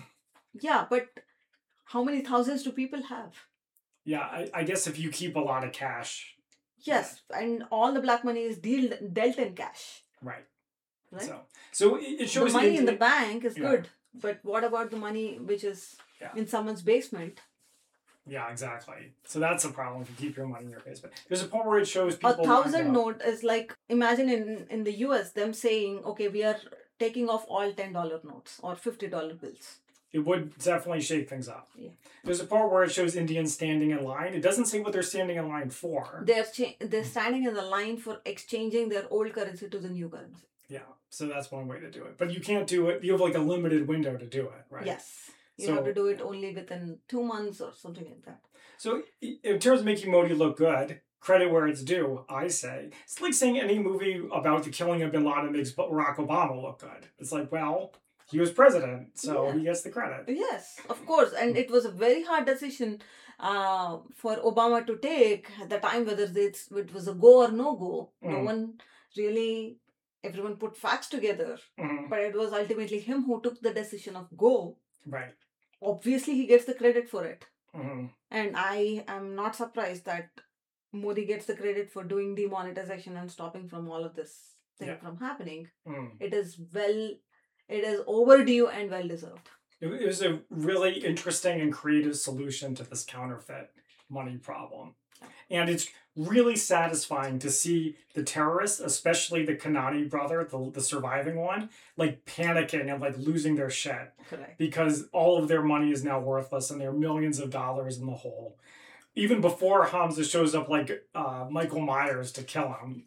Yeah, but how many thousands do people have? Yeah, I, I guess if you keep a lot of cash. Yes, and all the black money is deal, dealt in cash. Right. Right? So so it, it The shows money in the India- bank is Yeah. good, but what about the money which is Yeah. in someone's basement? Yeah, exactly. So that's a problem if you keep your money in your basement. There's a point where it shows A people. thousand lined up. note is like, imagine in, in the U S them saying, okay, we are taking off all ten dollar notes or fifty dollar bills. It would definitely shake things up. Yeah. There's a part where it shows Indians standing in line. It doesn't say what they're standing in line for. They're cha- they're standing in the line for exchanging their old currency to the new currency. Yeah, so that's one way to do it. But you can't do it. You have like a limited window to do it, right? Yes. You So- have to do it only within two months or something like that. So i- in terms of making Modi look good, credit where it's due, I say. It's like saying any movie about the killing of Bin Laden makes Barack Obama look good. It's like, well, he was president, so Yeah. he gets the credit. Yes, of course. And it was a very hard decision uh, for Obama to take at the time, whether it's, it was a go or no go. No Mm. one really, everyone put facts together. Mhm. But it was ultimately him who took the decision of go. Right. Obviously, he gets the credit for it. Mhm. And I am not surprised that Modi gets the credit for doing demonetization and stopping from all of this thing Yeah. from happening. Mm. It is well, it is overdue and well deserved. It it was a really interesting and creative solution to this counterfeit money problem. And it's really satisfying to see the terrorists, especially the Kanani brother, the, the surviving one, like panicking and like losing their shit Correct. because all of their money is now worthless and they're millions of dollars in the hole. Even before Hamza shows up like uh, Michael Myers to kill him.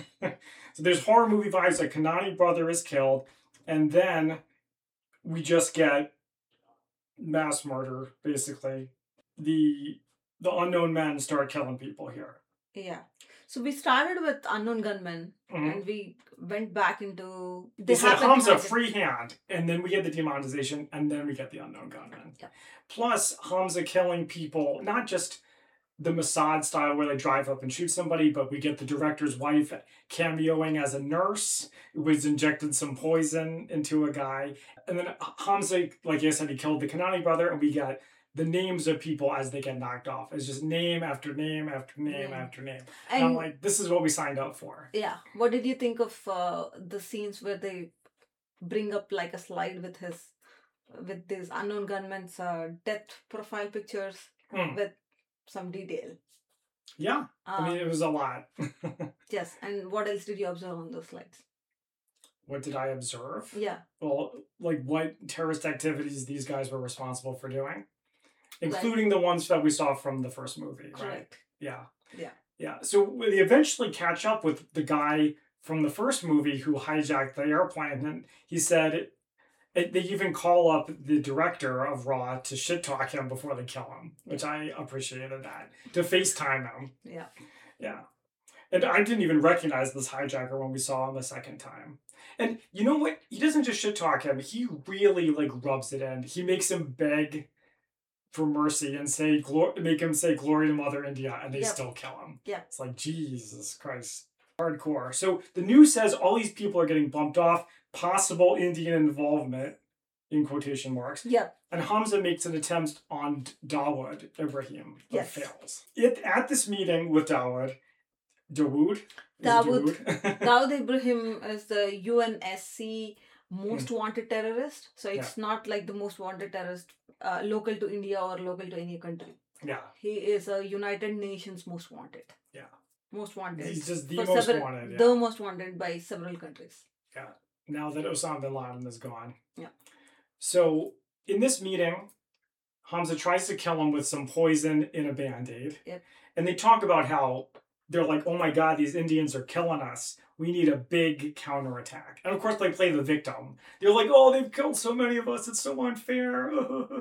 So there's horror movie vibes like Kanani brother is killed, and then we just get mass murder, basically. The the unknown men start killing people here. Yeah. So we started with unknown gunmen Mhm. and we went back into They said happened Hamza behind it. free hand, and then we get the demonetization, and then we get the unknown gunmen. Yeah. Plus Hamza killing people, not just the Mossad style where they drive up and shoot somebody, but we get the director's wife cameoing as a nurse who was injected some poison into a guy. And then Hamza, like I said, he killed the Kanani brother, and we got the names of people as they get knocked off. It's just name after name after name Mm. after name. And I'm And like, this is what we signed up for. yeah, what did you think of uh, the scenes where they bring up like a slide with his with these unknown gunmen's uh, death profile pictures Mm. with some detail? Yeah, Uh, I mean, it was a lot. yes, and what else did you observe on those slides? What did I observe? Yeah, Well, like what terrorist activities these guys were responsible for doing, including the ones that we saw from the first movie, right? correct. Yeah. Yeah. Yeah. So they eventually catch up with the guy from the first movie who hijacked the airplane, and he said it, it, they even call up the director of Raw to shit talk him before they kill him, which I appreciated that, to FaceTime him. Yeah. Yeah. And I didn't even recognize this hijacker when we saw him the second time. And you know what? He doesn't just shit talk him. He really like rubs it in. He makes him beg for mercy and say, glor- make him say glory to Mother India, and they Yep. still kill him. Yep. It's like, Jesus Christ. hardcore. So the news says all these people are getting bumped off, possible Indian involvement, in quotation marks. Yep. And Hamza makes an attempt on Dawood Ibrahim, but Yes. fails. It, at this meeting with Dawood, Dawood? Is it Dawood. Dawood? Dawood Ibrahim is the U N S C most wanted terrorist. So it's not like the most wanted terrorist uh, local to India or local to any country. Yeah. He is a United Nations most wanted. Yeah. Most wanted. He's just the For most several- wanted. Yeah. The most wanted by several countries. Yeah. Now that Osama bin Laden is gone. Yeah. So in this meeting, Hamza tries to kill him with some poison in a band-aid. Yep. And they talk about how they're like, oh my God, these Indians are killing us. We need a big counterattack. And of course, they play the victim. They're like, oh, they've killed so many of us. It's so unfair.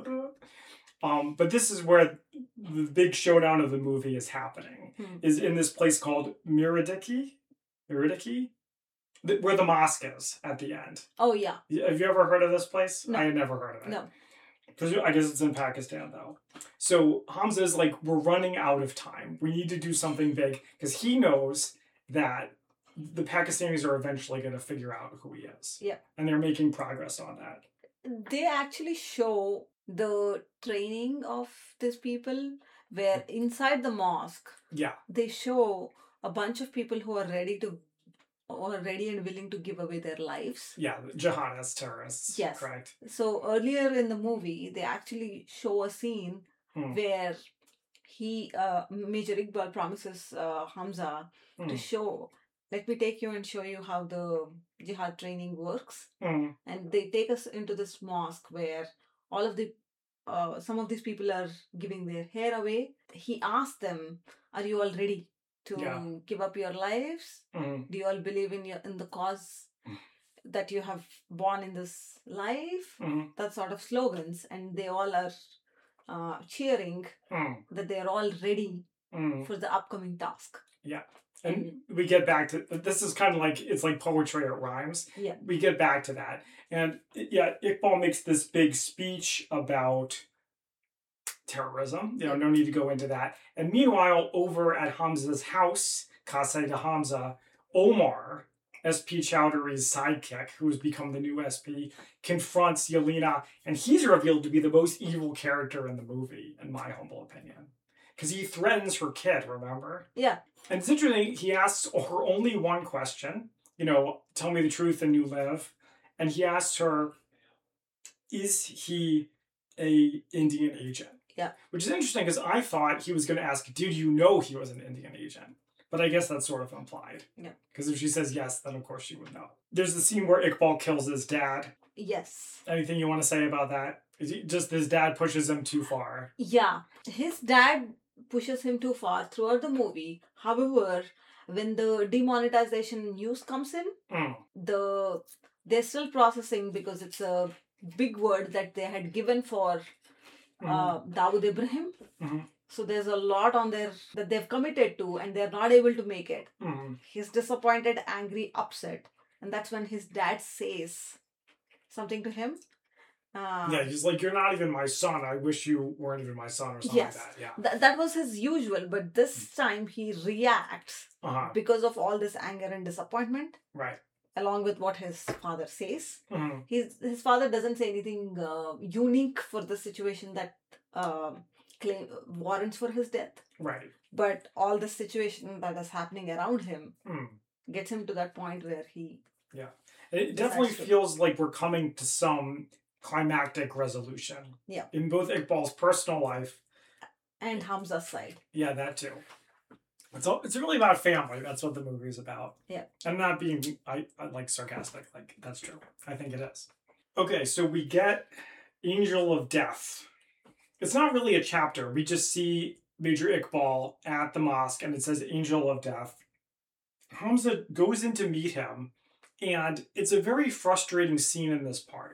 um, but this is where the big showdown of the movie is happening. Hmm. Is in this place called Miradiki? Miradiki? Th- Where the mosque is at the end. Oh, yeah. Have you ever heard of this place? No. I had never heard of it. No. Because I guess it's in Pakistan, though. So Hamza is like, we're running out of time. We need to do something big because he knows that the Pakistanis are eventually going to figure out who he is. Yeah. And they're making progress on that. They actually show the training of these people where inside the mosque, Yeah. they show a bunch of people who are ready to or ready and willing to give away their lives. Yeah. Jihadist terrorists. Yes. Correct. So earlier in the movie, they actually show a scene Hmm. where he, uh, Major Iqbal promises uh, Hamza to Hmm. show, let me take you and show you how the jihad training works. Hmm. And they take us into this mosque where all of the, uh, some of these people are giving their hair away. He asks them, are you all ready to Yeah. give up your lives? Hmm. Do you all believe in your in the cause that you have born in this life? Hmm. That sort of slogans, and they all are uh, cheering Hmm. that they are all ready Hmm. for the upcoming task. And we get back to this is kind of like it's like poetry, it rhymes. Yeah. We get back to that. And yeah, Iqbal makes this big speech about terrorism. You know, no need to go into that. And meanwhile, over at Hamza's house, Casa de Hamza, Omar, S P Chowdhury's sidekick, who's become the new S P, confronts Yelena, and he's revealed to be the most evil character in the movie, in my humble opinion. Because he threatens her kid, remember? Yeah. And it's interesting, he asks her only one question, you know, tell me the truth and you live. And he asks her, is he a Indian agent? Yeah. Which is interesting because I thought he was going to ask, did you know he was an Indian agent? But I guess that's sort of implied. Yeah. Because if she says yes, then of course she would know. There's the scene where Iqbal kills his dad. Yes. Anything you want to say about that? Is he, just his dad pushes him too far. Yeah. His dad pushes him too far throughout the movie. However, when the demonetization news comes in, Mm. the they're still processing because it's a big word that they had given for uh, Dawood Ibrahim. Mhm. So there's a lot on there that they've committed to and they're not able to make it. Mm. He's disappointed, angry, upset. And that's when his dad says something to him. Uh, Yeah, he's like, you're not even my son. I wish you weren't even my son or something Yes. like that. Yeah. th- that was his usual, but this time he reacts Uh-huh. because of all this anger and disappointment, Right. along with what his father says. Mhm. His his father doesn't say anything uh, unique for the situation that uh, claim warrants for his death, Right. but all the situation that is happening around him Mm. gets him to that point where he It definitely actually- feels like we're coming to some climactic resolution. Yeah. In both Iqbal's personal life. and Hamza's side. Yeah, that too. It's all, it's really about family. That's what the movie's about. Yeah. I'm not being I, I like sarcastic. Like that's true. I think it is. Okay, so we get Angel of Death. It's not really a chapter. We just see Major Iqbal at the mosque and it says Angel of Death. Hamza goes in to meet him, and it's a very frustrating scene in this part.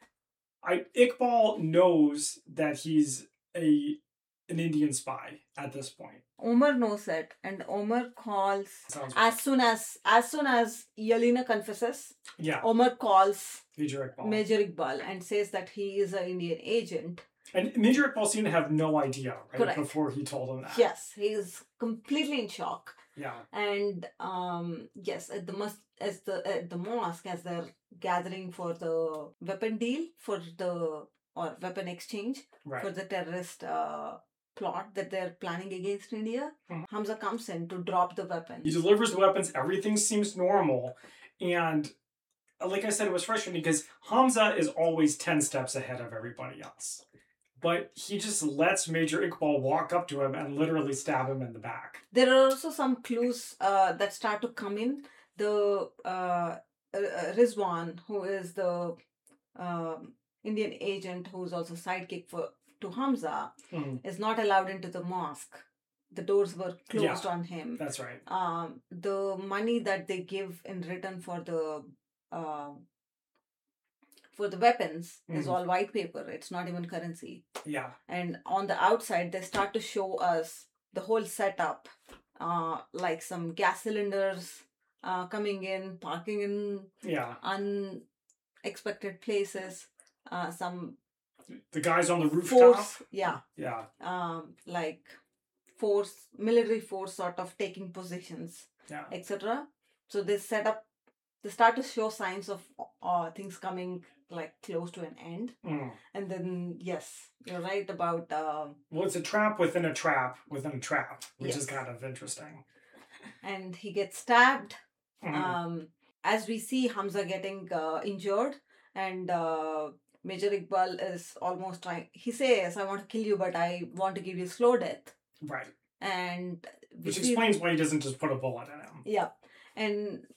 I Iqbal knows that he's a an Indian spy at this point. Omar knows it, and Omar calls Sounds as soon as as soon as Yelena confesses. yeah, Omar calls Major Iqbal. Major Iqbal and says that he is an Indian agent. and Major Iqbal seemed to have no idea, right? Correct. Before he told him that. Yes, he is completely in shock. Yeah. And um, yes, at the mos- as the at the mosque, as they're gathering for the weapon deal for the or weapon exchange for Right. the terrorist uh, plot that they're planning against India, Mhm. Hamza comes in to drop the He weapons. delivers the weapons. Everything seems normal. And uh, like I said, it was frustrating because Hamza is always ten steps ahead of everybody else. But he just lets Major Iqbal walk up to him and literally stab him in the back. There are also some clues uh, that start to come in. The uh, uh, Rizwan, who is the um, Indian agent who's also sidekick for to Hamza, Mhm. is not allowed into the mosque. The doors were closed on him. That's right. Um, the money that they give in return for the uh, for the weapons is Mhm. all white paper. It's not even currency. Yeah. And on the outside, they start to show us the whole setup, uh, like some gas cylinders uh, coming in, parking in Yeah. unexpected places, uh, some The guys on the rooftop. force, yeah, Yeah. um, like force, military force sort of taking positions, Yeah. et cetera. So they set up, they start to show signs of uh, things coming like close to an end. Mm. And then, yes, you're right about. Uh, Well, it's a trap within a trap within a trap, which is Yes. kind of interesting. and he gets stabbed. Mhm. Um, as we see Hamza getting uh, injured, and uh, Major Iqbal is almost trying. He says, "I want to kill you, but I want to give you slow death." Right. And we Which see- explains why he doesn't just put a bullet in him. Yeah, and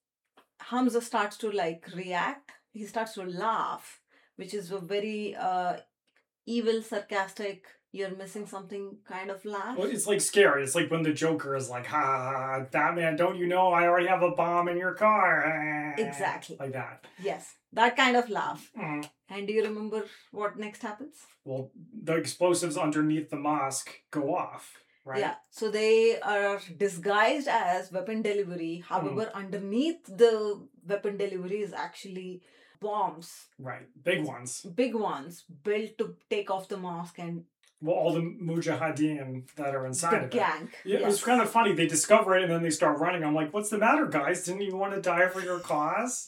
Hamza starts to like react. He starts to laugh, which is a very uh, evil, sarcastic. You're missing something kind of laugh. Well, it's like scary. It's like when the Joker is like, "Ha, Batman, don't you know I already have a bomb in your car?" Exactly. Like that. Yes, that kind of laugh. Mhm. And do you remember what next happens? Well, the explosives underneath the mosque go off, right? Yeah, so they are disguised as weapon delivery. However, underneath the weapon delivery is actually bombs, Right. Big ones. big ones, built to take off the mosque and Well, all the mujahideen that are inside the of it. gang. Yeah, it was Yes. kind of funny. They discover it and then they start running. I'm like, what's the matter, guys? Didn't you want to die for your cause?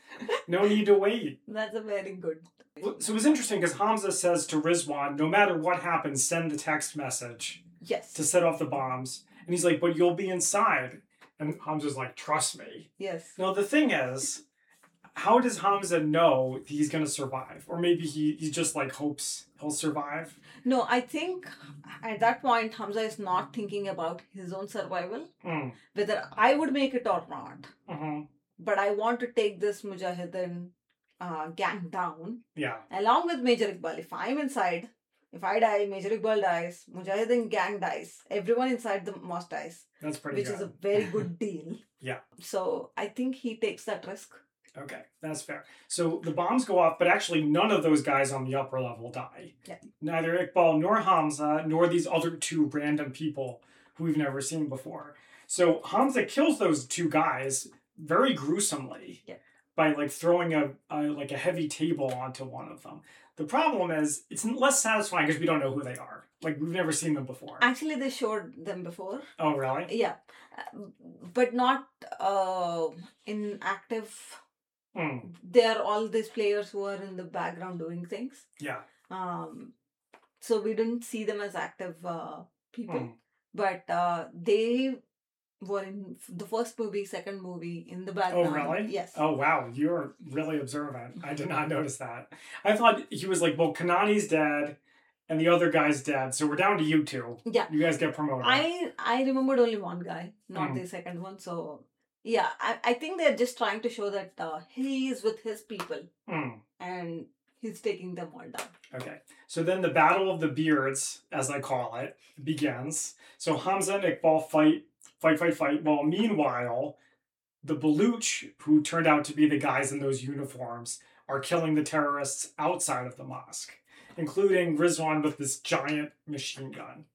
No need to wait. That's a very good. Well, So it was interesting because Hamza says to Rizwan, no matter what happens, send the text message Yes. to set off the bombs. And he's like, but you'll be inside. And Hamza's like, trust me. Yes. Now, the thing is, how does Hamza know he's going to survive? Or maybe he, he just like hopes he'll survive? No, I think at that point Hamza is not thinking about his own survival, Mm. whether I would make it or not. hmm But I want to take this Mujahideen uh, gang down Yeah. along with Major Iqbal. If I'm inside, if I die, Major Iqbal dies, Mujahideen gang dies, everyone inside the mosque dies, That's pretty which good. is a very good deal. Yeah. So I think he takes that risk. Okay, that's fair. So the bombs go off, but actually none of those guys on the upper level die. Yeah. Neither Iqbal nor Hamza nor these other two random people who we've never seen before. So Hamza kills those two guys very gruesomely Yeah. by like throwing a, a like a heavy table onto one of them. The problem is it's less satisfying because we don't know who they are. Like we've never seen them before. Actually, they showed them before. Oh, really? Yeah. Uh, But not uh, in active. Hmm. They are all these players who are in the background doing things. Yeah. Um, so we didn't see them as active uh, people, Hmm. but uh, they were in the first movie, second movie in the Oh, background. really? Yes. Oh, wow. You're really observant. I did not notice that. I thought he was like, well, Kanani's dead and the other guy's dead. So we're down to you two. Yeah. You guys get promoted. I I remembered only one guy, not Hmm. the second one. So yeah, I, I think they're just trying to show that uh, he is with his people Hmm. and he's taking them all down. Okay. So then the Battle of the Beards, as I call it, begins. So Hamza and Iqbal fight, fight, fight, fight. Well, meanwhile, the Baluch, who turned out to be the guys in those uniforms, are killing the terrorists outside of the mosque, including Rizwan with this giant machine gun.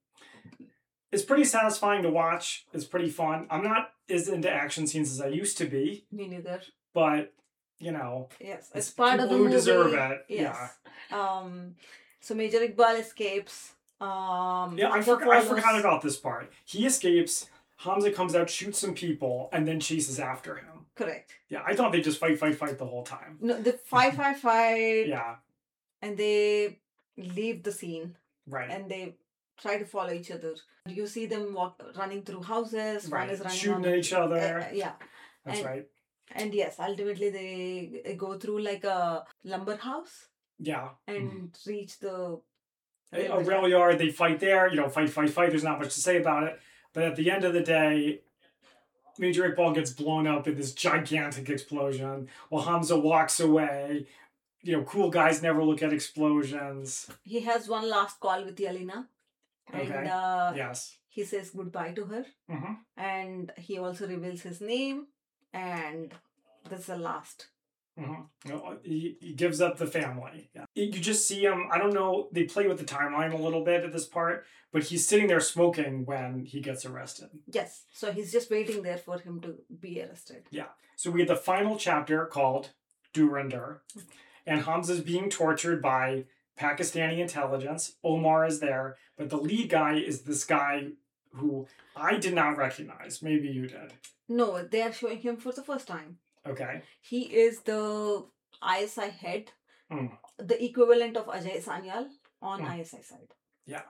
It's pretty satisfying to watch. It's pretty fun. I'm not as into action scenes as I used to be, Me neither. but, you know, Yes, it's it's part people of the who movie. deserve it. Yes. Um. So Major Iqbal escapes. Um. Yeah, I, Hamza forgot, I follows- forgot about this part. He escapes. Hamza comes out, shoots some people, and then chases after him. Correct. Yeah, I thought they just fight, fight, fight the whole time. No, the fight, fight, fight. Yeah. And they leave the scene. Right. And they try to follow each other. You see them walk, running through houses. Right. One is running Shooting on, at each other. Uh, yeah. That's and, right. And yes, ultimately they, they go through like a lumber house. Yeah. And mm-hmm. reach the... A, a rail yard, they fight there. You know, fight, fight, fight. There's not much to say about it. But at the end of the day, Major Iqbal gets blown up in this gigantic explosion while Hamza walks away. You know, cool guys never look at explosions. He has one last call with Yelena. And okay. uh, yes. he says goodbye to her. Mm-hmm. And he also reveals his name. And this is the last. Mm-hmm. You know, he, he gives up the family. Yeah. You just see him, I don't know, they play with the timeline a little bit at this part, but he's sitting there smoking when he gets arrested. Yes. So he's just waiting there for him to be arrested. Yeah. So we get the final chapter called Dhurandhar, and Hamza's being tortured by Pakistani intelligence. Omar is there, but the lead guy is this guy who I did not recognize. Maybe you did. No, they are showing him for the first time. Okay. He is the I S I head, mm. the equivalent of Ajay Sanyal on mm. I S I side. Yeah.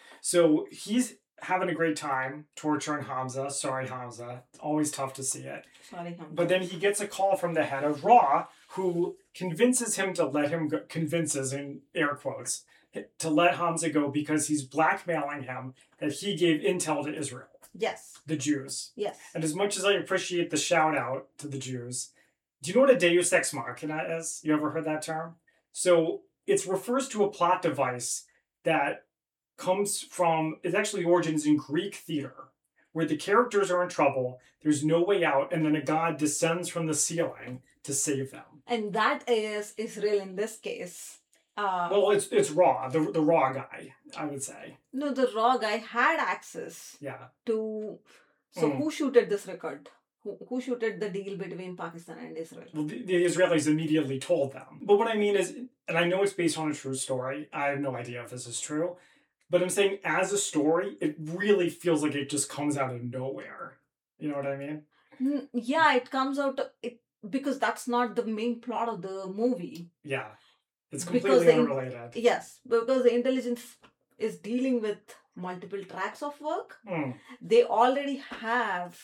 So he's having a great time torturing Hamza. Sorry, Hamza. It's always tough to see it. Sorry, Hamza. But then he gets a call from the head of Raw who convinces him to let him go, convinces in air quotes, to let Hamza go because he's blackmailing him that he gave intel to Israel. Yes. The Jews. Yes. And as much as I appreciate the shout out to the Jews, do you know what a Deus Ex Machina is? You ever heard that term? So it refers to a plot device that comes from, it actually origins in Greek theater, where the characters are in trouble, there's no way out, and then a god descends from the ceiling to save them. And that is Israel in this case. Uh, well, it's it's Raw, the the Raw guy, I would say. No, the Raw guy had access yeah. to... So mm. who shooted this record? Who, who shooted the deal between Pakistan and Israel? Well, the, the Israelis immediately told them. But what I mean is, and I know it's based on a true story, I have no idea if this is true, but I'm saying as a story, it really feels like it just comes out of nowhere. You know what I mean? Mm, yeah, it comes out... It, because that's not the main plot of the movie. Yeah. It's completely the, unrelated. Yes, because the intelligence is dealing with multiple tracks of work. Mm. They already have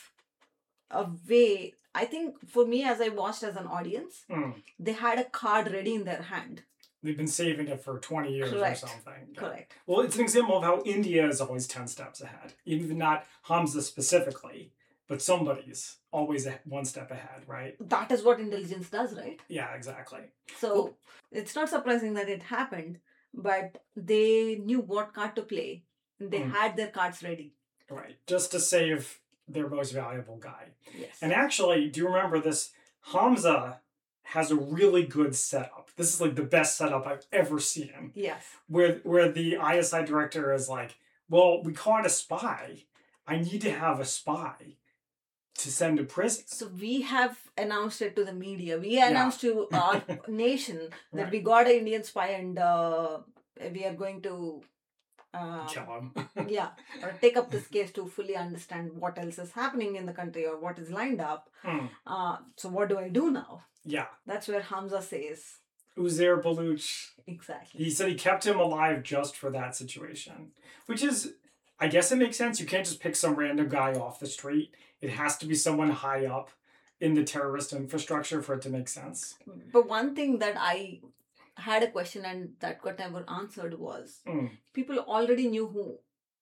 a way. I think for me, as I watched as an audience, mm. they had a card ready in their hand. They've been saving it for twenty years Correct. or something. Yeah. Correct. Well, it's an example of how India is always ten steps ahead. Even not Hamza specifically, but somebody's always one step ahead, right? That is what intelligence does, right? Yeah, exactly. So well, it's not surprising that it happened, but they knew what card to play. And they mm. had their cards ready. Right. Just to save their most valuable guy. Yes. And actually, do you remember this? Hamza has a really good setup. This is like the best setup I've ever seen. Yes. Where where the I S I director is like, well, we caught a spy. I need to have a spy to send to prison. So we have announced it to the media. We announced yeah. to our nation that right. we got an Indian spy and uh, we are going to uh, kill him. yeah, or take up this case to fully understand what else is happening in the country or what is lined up. Mm. Uh, so what do I do now? Yeah. That's where Hamza says. Uzair Baluch. Exactly. He said he kept him alive just for that situation, which is, I guess it makes sense. You can't just pick some random guy off the street. It has to be someone high up in the terrorist infrastructure for it to make sense. But one thing that I had a question and that got never answered was, mm. people already knew who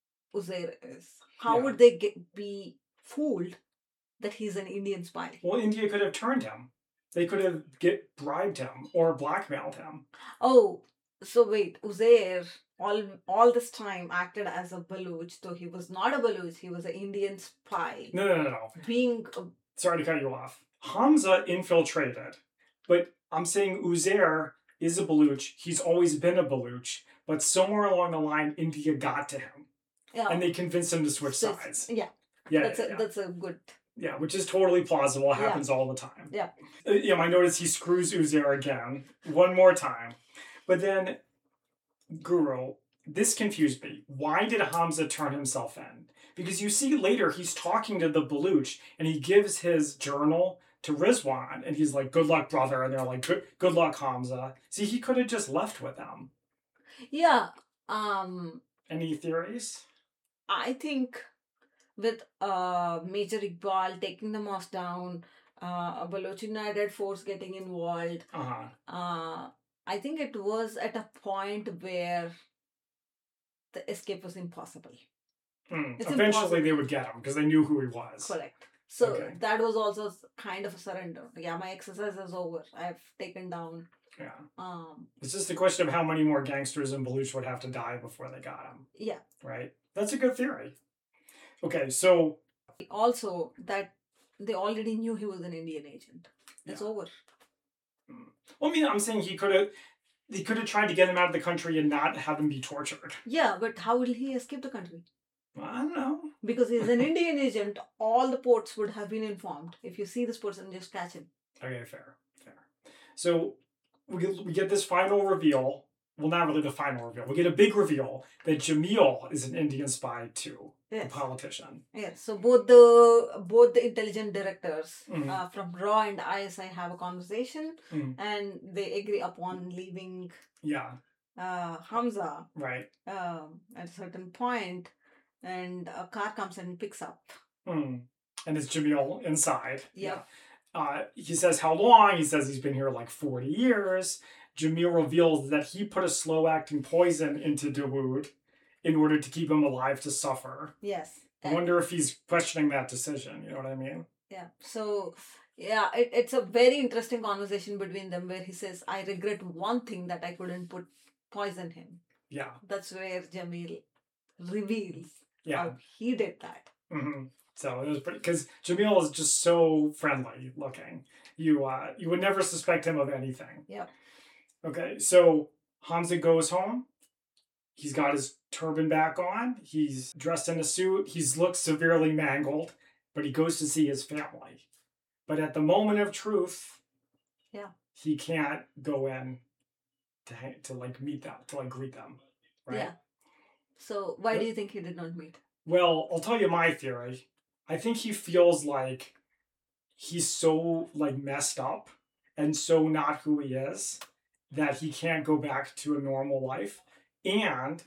Uzair is. How yeah. would they get, be fooled that he's an Indian spy? Well, India could have turned him. They could have get bribed him or blackmailed him. Oh, so wait, Uzair all all this time acted as a Baluch, though he was not a Baluch, he was an Indian spy. No, no, no, no. Being a... Sorry to cut you off. Hamza infiltrated, but I'm saying Uzair is a Baluch. He's always been a Baluch, but somewhere along the line, India got to him. Yeah. And they convinced him to switch so sides. Yeah. Yeah, that's yeah, a yeah. that's a good... Yeah, which is totally plausible. It yeah. happens all the time. Yeah. Uh, you know, I noticed he screws Uzair again, one more time. But then, Guru, this confused me. Why did Hamza turn himself in? Because you see later he's talking to the Baluch and he gives his journal to Rizwan and he's like, good luck, brother. And they're like, good, good luck, Hamza. See, he could have just left with them. Yeah. Um, Any theories? I think with uh, Major Iqbal taking the mosque down, uh, a Baloch United force getting involved, Uh-huh. uh, I think it was at a point where the escape was impossible. Hmm. It's Eventually impossible. they would get him because they knew who he was. Correct. So Okay. that was also s- kind of a surrender. Yeah, my exercise is over. I've taken down. Yeah. Um. It's just a question of how many more gangsters in Baluch would have to die before they got him. Yeah. Right? That's a good theory. Okay, so Also, that they already knew he was an Indian agent. It's Yeah. over. well, I mean, I'm saying he could have he could have tried to get him out of the country and not have him be tortured. Yeah, but how will he escape the country? I don't know. Because he's an Indian agent, all the ports would have been informed. If you see this person, just catch him. Okay, fair, fair. So we get, we get this final reveal. Well, not really the final reveal. We get a big reveal that Jamil is an Indian spy too, a Yes. politician. Yes. So both the both the intelligent directors Mhm. uh, from R A W and I S I have a conversation, Mhm. and they agree upon leaving Yeah, uh, Hamza right. um, at a certain point, and a car comes and picks up. Mm. And it's Jamil inside. Yep. Uh, he says how long? He says he's been here like forty years. Jamil reveals that he put a slow-acting poison into Dawood in order to keep him alive to suffer. Yes. I wonder if he's questioning that decision. You know what I mean? Yeah. So, yeah, it, it's a very interesting conversation between them where he says, I regret one thing that I couldn't put poison him. Yeah. That's where Jamil reveals Yeah. how he did that. hmm So it was pretty because Jamil is just so friendly looking. You uh you would never suspect him of anything. Yep. Okay, so Hamza goes home. He's got his turban back on. He's dressed in a suit. He's looked severely mangled, but he goes to see his family. But at the moment of truth, Yeah. he can't go in to hang, to like meet them, to like greet them, right? Yeah. So, why Yep. do you think he did not meet? Well, I'll tell you my theory. I think he feels like he's so like messed up and so not who he is that he can't go back to a normal life. And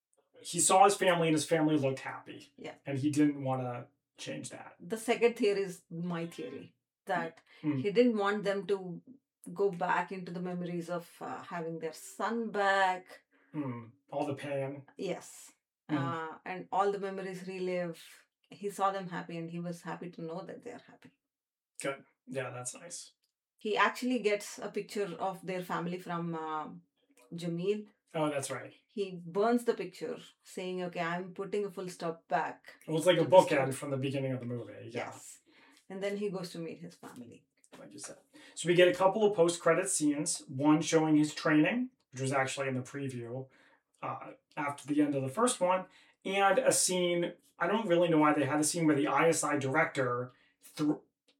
he saw his family and his family looked happy. Yeah. And he didn't want to change that. The second theory is my theory that Mm. he didn't want them to go back into the memories of uh, having their son back. Hmm. All the pain. Yes. Mm. Uh, and all the memories relive. He saw them happy and he was happy to know that they are happy. Good. Yeah, that's nice. He actually gets a picture of their family from uh, Jamil. Oh, that's right. He burns the picture saying, okay, I'm putting a full stop back. It was like a To the story. bookend from the beginning of the movie. Yeah. Yes. And then he goes to meet his family. Like you said. So we get a couple of post-credit scenes. One showing his training, which was actually in the preview uh, after the end of the first one, and a scene. I don't really know why they had a scene where the I S I director th-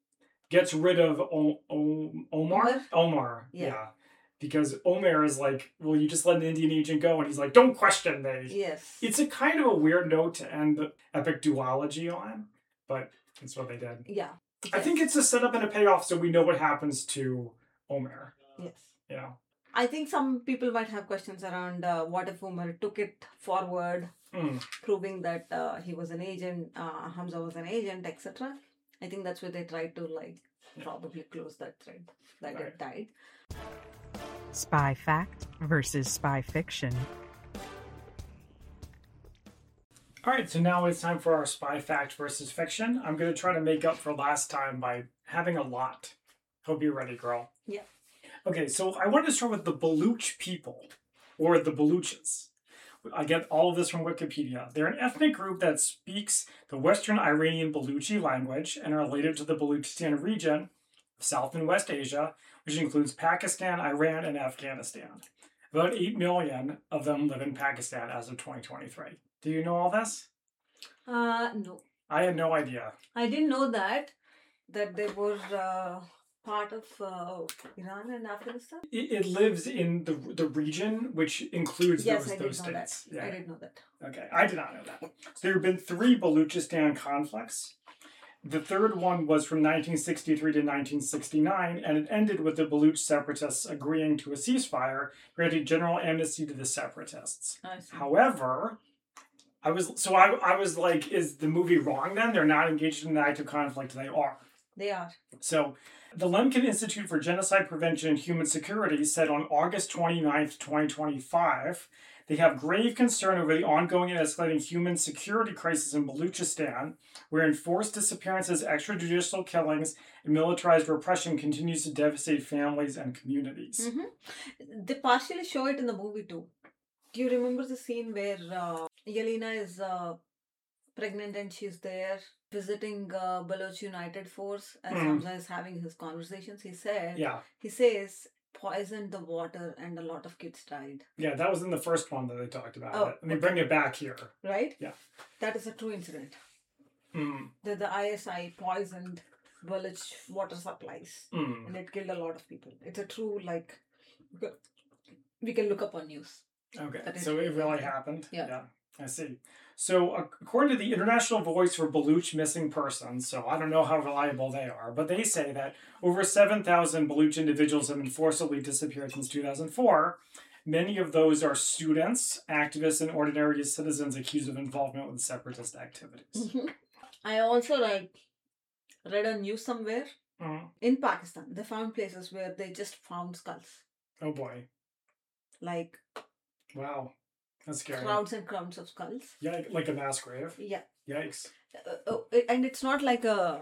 gets rid of o- o- Omar. Omar? Omar, Yeah. yeah. Because Omar is like, well, you just let an Indian agent go, and he's like, don't question me. Yes. It's a kind of a weird note to end the epic duology on, but that's what they did. Yeah. I think it's a setup and a payoff so we know what happens to Omer. Yes. You know? I think some people might have questions around uh, what if Umar took it forward, Mm. proving that uh, he was an agent, uh, Hamza was an agent, et cetera. I think that's where they tried to like probably close that thread that Right. it died. Spy fact versus spy fiction. All right, so now it's time for our spy fact versus fiction. I'm going to try to make up for last time by having a lot. Hope you're ready, girl. Yeah. Okay, so I wanted to start with the Baluch people, or the Baluches. I get all of this from Wikipedia. They're an ethnic group that speaks the Western Iranian Baluchi language and are related to the Baluchistan region of South and West Asia, which includes Pakistan, Iran, and Afghanistan. About eight million of them live in Pakistan as of twenty twenty-three. Do you know all this? Uh, no. I had no idea. I didn't know that, that there were uh, part of uh, Iran and Afghanistan? It, it lives in the the region, which includes Yes, those, I did those know states. that. Yeah. I did know that. Okay, I did not know that. So there have been three Baluchistan conflicts. The third one was from nineteen sixty-three to nineteen sixty-nine, and it ended with the Baluch separatists agreeing to a ceasefire, granting general amnesty to the separatists. I see. However, I was so I, I was like, is the movie wrong then? They're not engaged in an active conflict. They are. They are. So the Lemkin Institute for Genocide Prevention and Human Security said on August twenty-ninth, twenty twenty-five, they have grave concern over the ongoing and escalating human security crisis in Baluchistan, where enforced disappearances, extrajudicial killings, and militarized repression continues to devastate families and communities. Mm-hmm. They partially show it in the movie too. Do you remember the scene where uh, Yelena is uh, pregnant and she's there visiting uh, Baloch United Force as Mm. Hamza is having his conversations? He said, Yeah, he says, poisoned the water and a lot of kids died. yeah, that was in the first one that they talked about Oh, it. And they okay. bring it back here. Right? Yeah. That is a true incident. Mm, That the I S I poisoned Baloch water supplies mm. and it killed a lot of people. It's a true, like, we can look up on news. Okay, That is so it true. really happened? Yeah. I see. So according to the International Voice for Baluch Missing Persons, so I don't know how reliable they are, but they say that over seven thousand Baluch individuals have been forcibly disappeared since two thousand four. Many of those are students, activists, and ordinary citizens accused of involvement with separatist activities. Mhm. I also like read a news somewhere Mm. in Pakistan. They found places where they just found skulls, Oh boy. like Wow. That's scary. crowds and crowds of skulls. Yeah, like a mass grave. Yeah, Yikes. uh, oh, it- and it's not like a,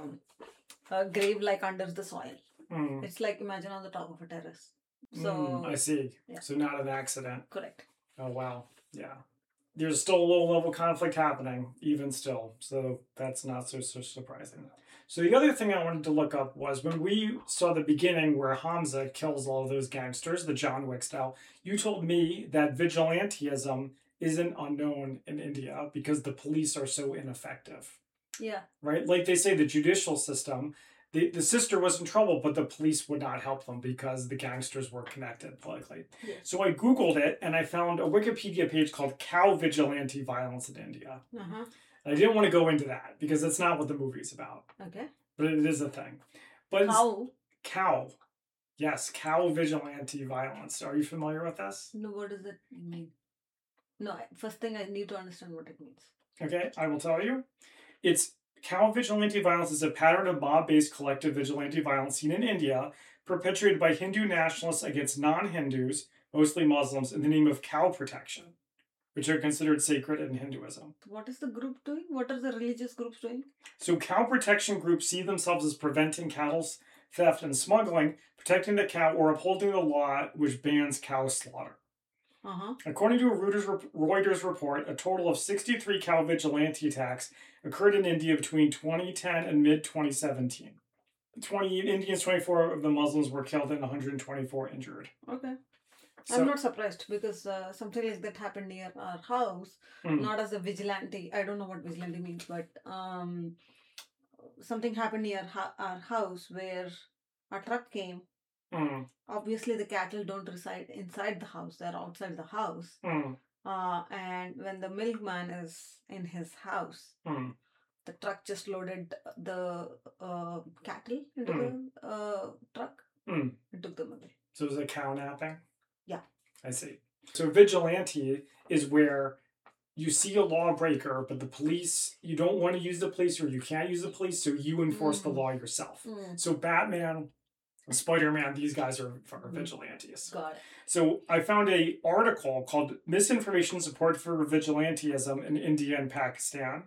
a grave like under the soil. Mm. It's like imagine on the top of a terrace. So Mm, I see. yeah. So not an accident. correct. Oh, wow. Yeah. There's still a low level conflict happening, even still. So that's not so, so surprising. So the other thing I wanted to look up was when we saw the beginning where Hamza kills all of those gangsters, the John Wick style, you told me that vigilantism isn't unknown in India because the police are so ineffective, Yeah, right? Like they say, the judicial system, the, the sister was in trouble, but the police would not help them because the gangsters were connected politically. Yes. So I Googled it and I found a Wikipedia page called Cow Vigilante Violence in India. uh-huh. I didn't want to go into that because that's not what the movie's about, Okay. but it is a thing. But it's- How? cow, yes, cow vigilante violence. Are you familiar with this? No, what does it mean? No, I- first thing I need to understand what it means. Okay, I will tell you. It's cow vigilante violence is a pattern of mob-based collective vigilante violence seen in India, perpetrated by Hindu nationalists against non-Hindus, mostly Muslims, in the name of cow protection, which are considered sacred in Hinduism. What is the group doing? What are the religious groups doing? So cow protection groups see themselves as preventing cattle theft and smuggling, protecting the cow, or upholding the law which bans cow slaughter. Uh-huh. According to a Reuters, Reuters report, a total of sixty-three cow vigilante attacks occurred in India between twenty ten and mid twenty seventeen. twenty Indians, twenty-four of the Muslims were killed and one hundred twenty-four injured. Okay. So, I'm not surprised because uh, something like that happened near our house. mm, Not as a vigilante. I don't know what vigilante means, but um, something happened near ha- our house where a truck came. mm, Obviously, the cattle don't reside inside the house; they're outside the house. mm, Uh, and when the milkman is in his house, mm. the truck just loaded the uh, cattle into the uh, truck Mm. and took them away. So it was a cow napping? Yeah. I see. So vigilante is where you see a lawbreaker, but the police, you don't want to use the police or you can't use the police, so you enforce the Mhm. law yourself. Mm. So Batman, Spider-Man, these guys are, are Mhm. vigilantes. Got it. So I found a article called Misinformation Support for Vigilantism in India and Pakistan.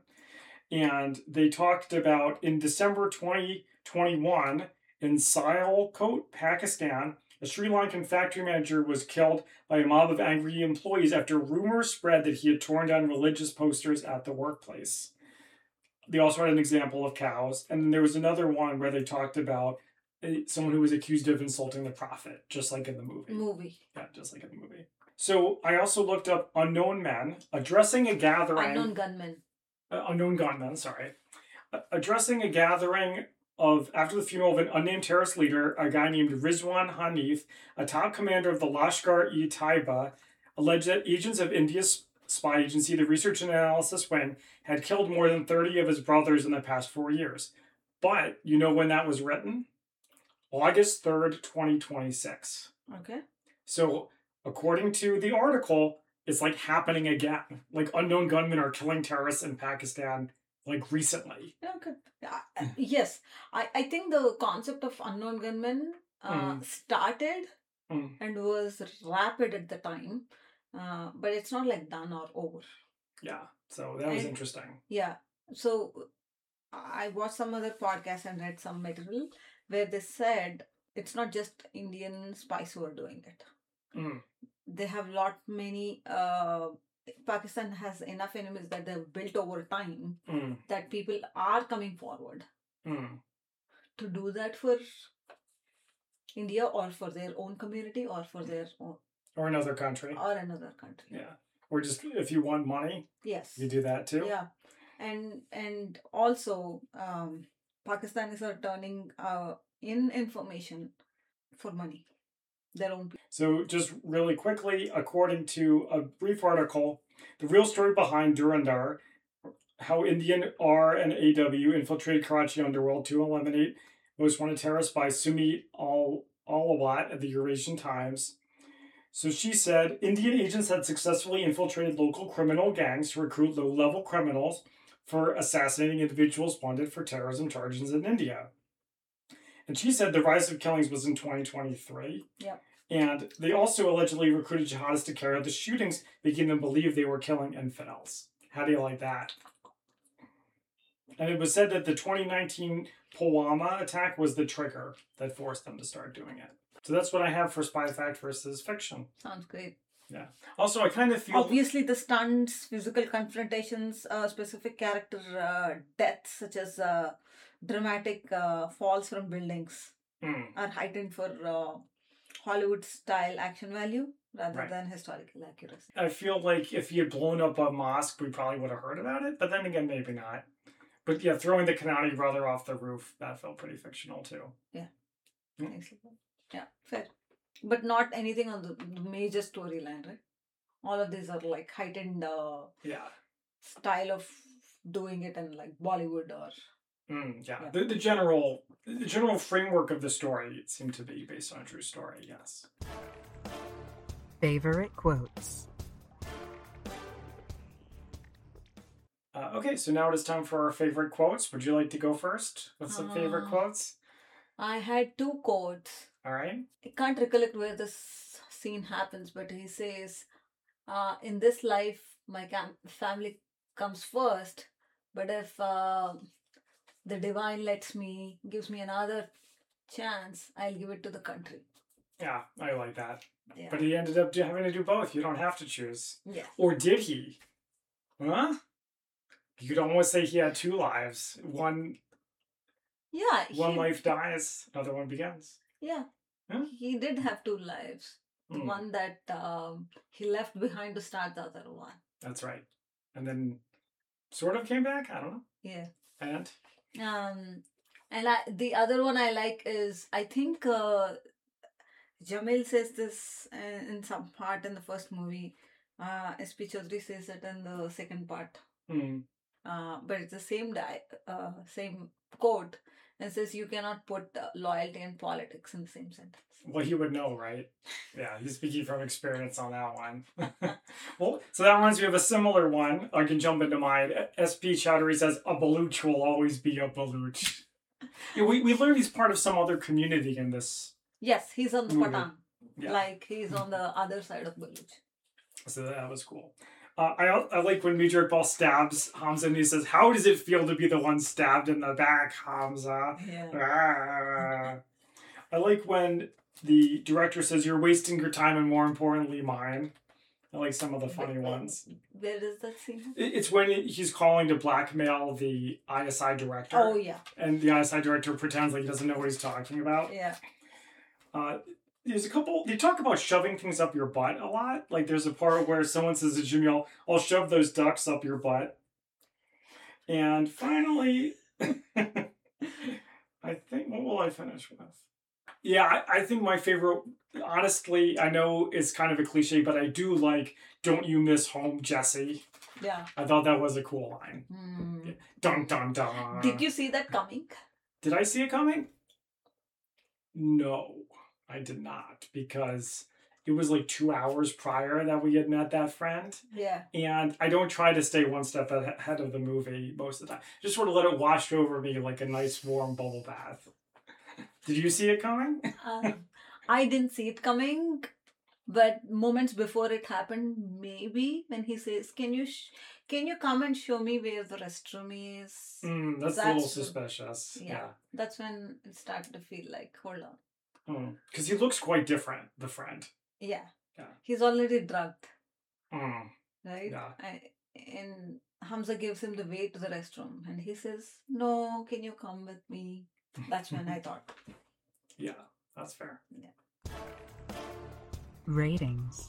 And they talked about in December twenty twenty-one in Sialkot, Pakistan, a Sri Lankan factory manager was killed by a mob of angry employees after rumors spread that he had torn down religious posters at the workplace. They also had an example of cows. And then there was another one where they talked about uh, someone who was accused of insulting the prophet, just like in the movie. Movie. Yeah, just like in the movie. So I also looked up unknown men addressing a gathering. Unknown gunmen. Uh, unknown gunmen, sorry. Uh, addressing a gathering of after the funeral of an unnamed terrorist leader, a guy named Rizwan Hanif, a top commander of the Lashkar-e-Taiba, alleged that agents of India's spy agency, the Research and Analysis Wing, had killed more than thirty of his brothers in the past four years. But you know when that was written? August third, twenty twenty-six. Okay. So, according to the article, it's like happening again. Like unknown gunmen are killing terrorists in Pakistan, like recently. Okay. Uh, yes, I, I think the concept of unknown gunmen uh, Mm. started Mm. and was rapid at the time, uh, but it's not like done or over. Yeah, so that was And- interesting. Yeah. So I watched some other podcast and read some material where they said it's not just Indian spies who are doing it. Mm. They have lot many. Uh, Pakistan has enough enemies that they've built over time Mm. that people are coming forward Mm. to do that for India or for their own community or for their own Or another country. or another country. Yeah. Or just if you want money, Yes. you do that too. Yeah, and and also um, Pakistanis are turning uh, in information for money, their own people. So, just really quickly, according to a brief article, the real story behind Durandar, how Indian R and A W infiltrated Karachi underworld to eliminate most wanted terrorists by Sumit Al Alawat at the Eurasian Times. So she said Indian agents had successfully infiltrated local criminal gangs to recruit low-level criminals for assassinating individuals wanted for terrorism charges in India. And she said the rise of killings was in twenty twenty-three. Yep. And they also allegedly recruited jihadists to carry out the shootings, making them believe they were killing infidels. How do you like that? And it was said that the twenty nineteen Pulwama attack was the trigger that forced them to start doing it. So that's what I have for spy fact versus fiction. Sounds great. Also, I kind of feel Obviously, the stunts, physical confrontations, uh, specific character uh, deaths, such as uh, dramatic uh, falls from buildings, Mm, are heightened for uh, Hollywood style action value rather Right. than historical accuracy. I feel like if he had blown up a mosque, we probably would have heard about it. But then again, maybe not. But yeah, throwing the Kanani brother off the roof, that felt pretty fictional too. Excellent. Yeah, fair. But not anything on the, the major storyline, right? All of these are like heightened uh, Yeah. style of doing it in like Bollywood or Mm, yeah. Yeah. The, the general the general framework of the story seemed to be based on a true story, yes. Favorite quotes. Uh, okay, so now it is time for our favorite quotes. Would you like to go first with some favorite Uh, quotes? I had two quotes. All right. I can't recollect where this scene happens, but he says, uh, "In this life, my cam- family comes first, but if uh, the divine lets me, gives me another chance, I'll give it to the country." Yeah, I like that. Yeah. But he ended up do- having to do both. You don't have to choose. Yeah. Or did he? Huh? You could almost say he had two lives. One Yeah. one he- life dies, another one begins. Yeah. Huh? He did have two lives. The Mm, one that um, he left behind to start the other one. that's right. And then sort of came back. I don't know. Yeah. And Um, and I, the other one I like is I think uh, Jamil says this uh, in some part in the first movie. Uh, S P Chaudhary says it in the second part. mm, Uh, but it's the same di- uh, same quote, and says you cannot put uh, loyalty and politics in the same sentence. well, he would know, right? Yeah, he's speaking from experience on that one. Well, so that reminds me of a similar one. I can jump into mine. S P Chowdhury says, "A Baluch will always be a Baluch." Yeah, we, we learned he's part of some other community in this. Yes, he's on the Movie. Pathan. Yeah. Like he's on the other side of Baluch. So that was cool. Uh, I I like when Major Iqbal stabs Hamza and he says, "How does it feel to be the one stabbed in the back, Hamza?" Yeah. Ah. I like when the director says, "You're wasting your time and more importantly mine." I like some of the funny Where- ones. Where is that scene? It- It's when he's calling to blackmail the I S I director. Oh yeah, And the I S I director pretends like he doesn't know what he's talking about. yeah. Uh, there's a couple, they talk about shoving things up your butt a lot. Like there's a part where someone says to Jimmy, I'll, I'll shove those ducks up your butt. And finally, I think, what will I finish with? Yeah, I, I think my favorite, honestly, I know it's kind of a cliche, but I do like Don't You Miss Home, Jesse. Yeah. I thought that was a cool line. Hmm. Yeah. Dun, dun, dun. Did you see that coming? Did I see it coming? No, I did not, because it was like two hours prior that we had met that friend. Yeah. And I don't try to stay one step ahead of the movie most of the time. Just sort of let it wash over me like a nice warm bubble bath. Did you see it coming? um, I didn't see it coming, but moments before it happened, maybe when he says, "Can you, sh- can you come and show me where the restroom is?" Mm, that's, That's a little the- suspicious. Yeah, Yeah. that's when it started to feel like, hold on. Because he looks quite different, the friend. Yeah. Yeah. He's already drugged, Mm, right? yeah. I, and Hamza gives him the way to the restroom, and he says, "No, can you come with me?" That's when I thought. Yeah, that's fair. Yeah. Ratings.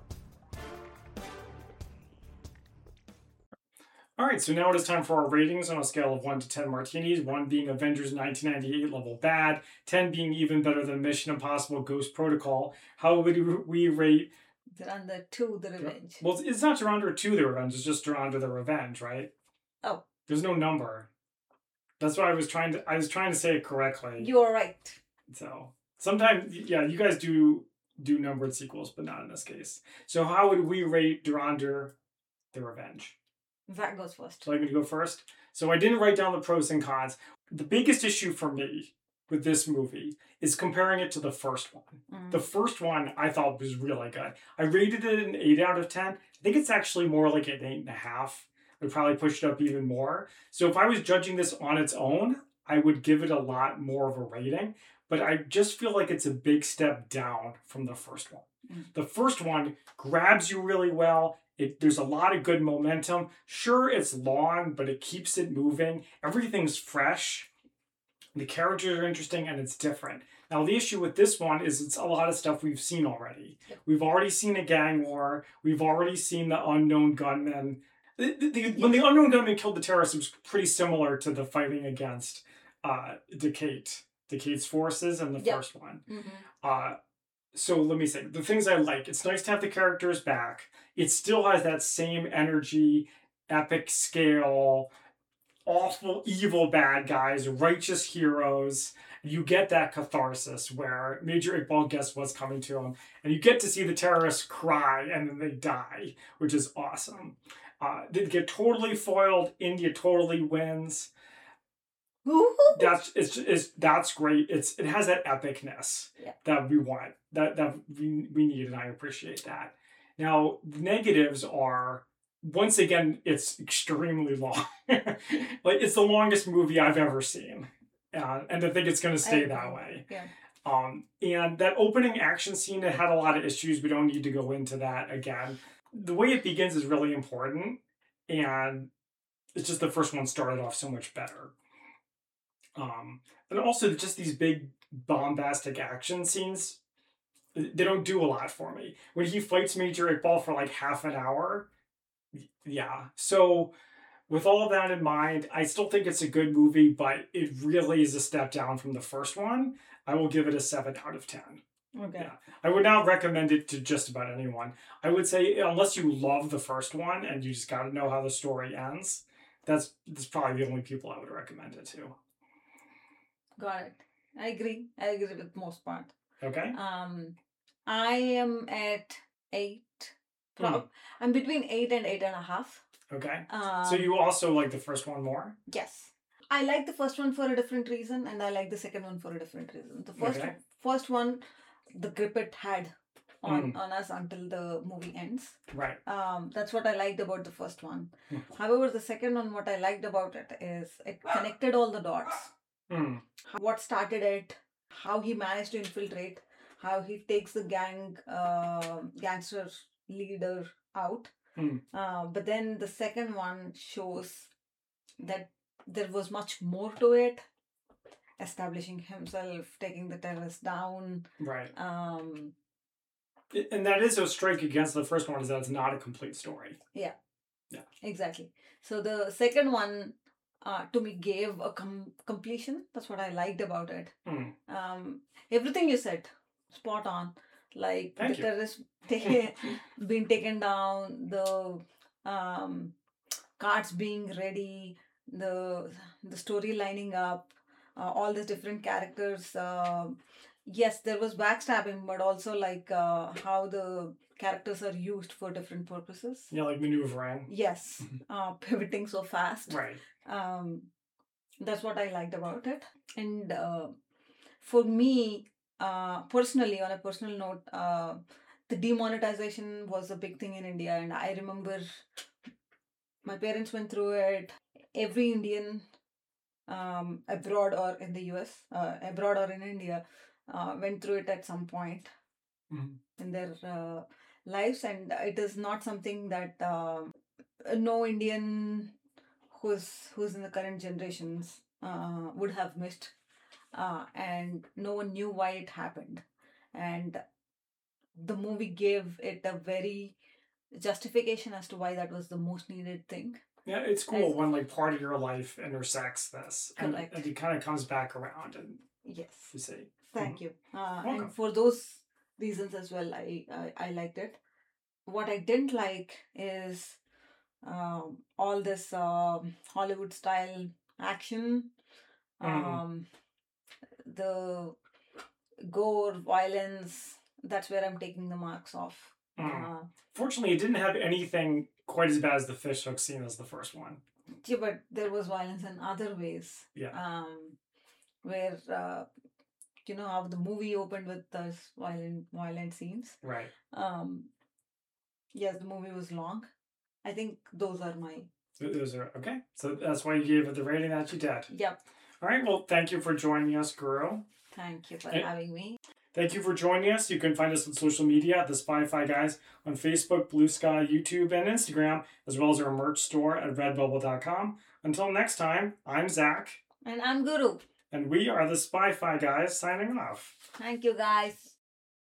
All right, so now it is time for our ratings on a scale of one to ten martinis, one being Avengers nineteen ninety-eight level bad, ten being even better than Mission Impossible Ghost Protocol. How would we rate? Durandar two, The Revenge. Well, it's not Durandar two, The Revenge, it's just Durandar, The Revenge, right? Oh. There's no number. That's why I was trying to, I was trying to say it correctly. You're right. So, sometimes, yeah, you guys do do numbered sequels, but not in this case. So how would we rate Durandar, The Revenge? Zach goes first. So I'm going to go first. So I didn't write down the pros and cons. The biggest issue for me with this movie is comparing it to the first one. Mm. The first one I thought was really good. I rated it an eight out of ten. I think it's actually more like an eight and a half. I'd probably push it up even more. So if I was judging this on its own, I would give it a lot more of a rating. But I just feel like it's a big step down from the first one. Mm. The first one grabs you really well. It, there's a lot of good momentum. Sure, it's long, but it keeps it moving. Everything's fresh. The characters are interesting, and it's different. Now, the issue with this one is it's a lot of stuff we've seen already. We've already seen a gang war. We've already seen the unknown gunmen. The, the, the, when the unknown gunmen killed the terrorists, it was pretty similar to the fighting against uh, Decate, Decate's forces in the Yep. first one. Mm-hmm. Uh, so let me say, the things I like, it's nice to have the characters back. It still has that same energy, epic scale, awful, evil bad guys, righteous heroes. You get that catharsis where Major Iqbal guessed what's coming to him. And you get to see the terrorists cry and then they die, which is awesome. Uh, they get totally foiled. India totally wins. That's it's, it's that's great. It's it has that epicness Yeah. that we want. That that we we need, and I appreciate that. Now the negatives are, once again, it's extremely long. Like it's the longest movie I've ever seen, uh, and I think it's going to stay I that agree. way. Yeah. Um, and that opening action scene, it had a lot of issues. We don't need to go into that again. The way it begins is really important, and it's just the first one started off so much better. Um, and also just these big bombastic action scenes, they don't do a lot for me. When he fights Major Iqbal for like half an hour, yeah. So with all of that in mind, I still think it's a good movie, but it really is a step down from the first one. I will give it a seven out of ten. Okay. Yeah. I would not recommend it to just about anyone. I would say unless you love the first one and you just got to know how the story ends, that's that's probably the only people I would recommend it to. Got it. I agree. I agree with most part. Okay. Um, I am at eight. Pro- Hmm. I'm between eight and eight and a half. Okay. Um, So you also like the first one more? Yes. I like the first one for a different reason, and I like the second one for a different reason. The first Okay. first one, the grip it had on, Mm. on us until the movie ends. Right. Um, that's what I liked about the first one. Mm. However, the second one, what I liked about it is it connected all the dots. Hmm. What started it, how he managed to infiltrate, how he takes the gang uh, gangster leader out. Hmm. Uh, but then the second one shows that there was much more to it, establishing himself, taking the terrorists down. Right. Um, I- And that is a strike against the first one, is that it's not a complete story. exactly. So the second one uh, to me gave a com- completion. That's what I liked about it. Mm. Um, everything you said, spot on. Like Thank the you. terrorist ta- being taken down, the um, cards being ready, the the story lining up, uh, all these different characters. Uh, yes, there was backstabbing, but also like uh, how the characters are used for different purposes. Yeah, like maneuvering. Yes, uh, pivoting so fast. Right. Um, that's what I liked about it. And uh, for me, uh, personally, on a personal note, uh, the demonetization was a big thing in India, and I remember my parents went through it. Every Indian um, abroad or in the U S, uh, abroad or in India, uh, went through it at some point Mhm. in their uh, lives, and it is not something that uh, no Indian who's who's in the current generations uh, would have missed, uh, and no one knew why it happened, and the movie gave it a very justification as to why that was the most needed thing. Yeah, it's cool As- when like part of your life intersects this, and, Correct. and it kind of comes back around, and Yes. you see. Thank you. Uh, Welcome. and for those reasons as well, I, I I liked it. What I didn't like is um, all this um Hollywood style action, Mm. um, the gore, violence. That's where I'm taking the marks off. Mm. Uh, Fortunately, it didn't have anything quite as bad as the fishhook scene as the first one. yeah, but there was violence in other ways. Yeah. Um, where uh, you know how the movie opened with those violent violent scenes. Right. Um, yes, the movie was long. I think those are my Th- Those are okay. So that's why you gave it the rating that you did. yep. All right. Well, thank you for joining us, Guru. Thank you for Eh. having me. Thank you for joining us. You can find us on social media at the Spy-Fi Guys on Facebook, Blue Sky, YouTube, and Instagram, as well as our merch store at redbubble dot com. Until next time, I'm Zach, And I'm Guru. and we are the Spy-Fi Guys signing off. Thank you, guys.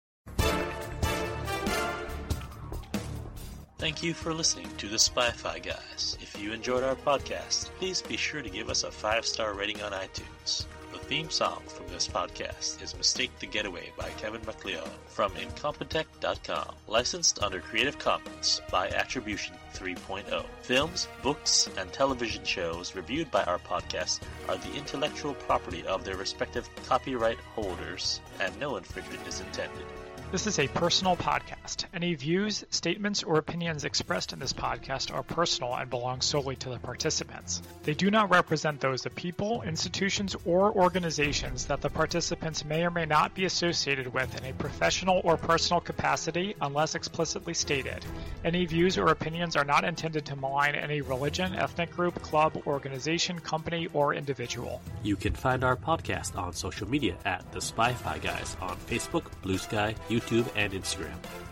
Thank you for listening to the Spy-Fi Guys. If you enjoyed our podcast, please be sure to give us a five-star rating on iTunes. The theme song from this podcast is Mistake the Getaway by Kevin MacLeod from Incompetech dot com. Licensed under Creative Commons by Attribution three point oh. Films, books, and television shows reviewed by our podcast are the intellectual property of their respective copyright holders, and no infringement is intended. This is a personal podcast. Any views, statements, or opinions expressed in this podcast are personal and belong solely to the participants. They do not represent those of people, institutions, or organizations that the participants may or may not be associated with in a professional or personal capacity unless explicitly stated. Any views or opinions are not intended to malign any religion, ethnic group, club, organization, company, or individual. You can find our podcast on social media at The Spy-Fi Guys on Facebook, Blue Sky, YouTube, and Instagram.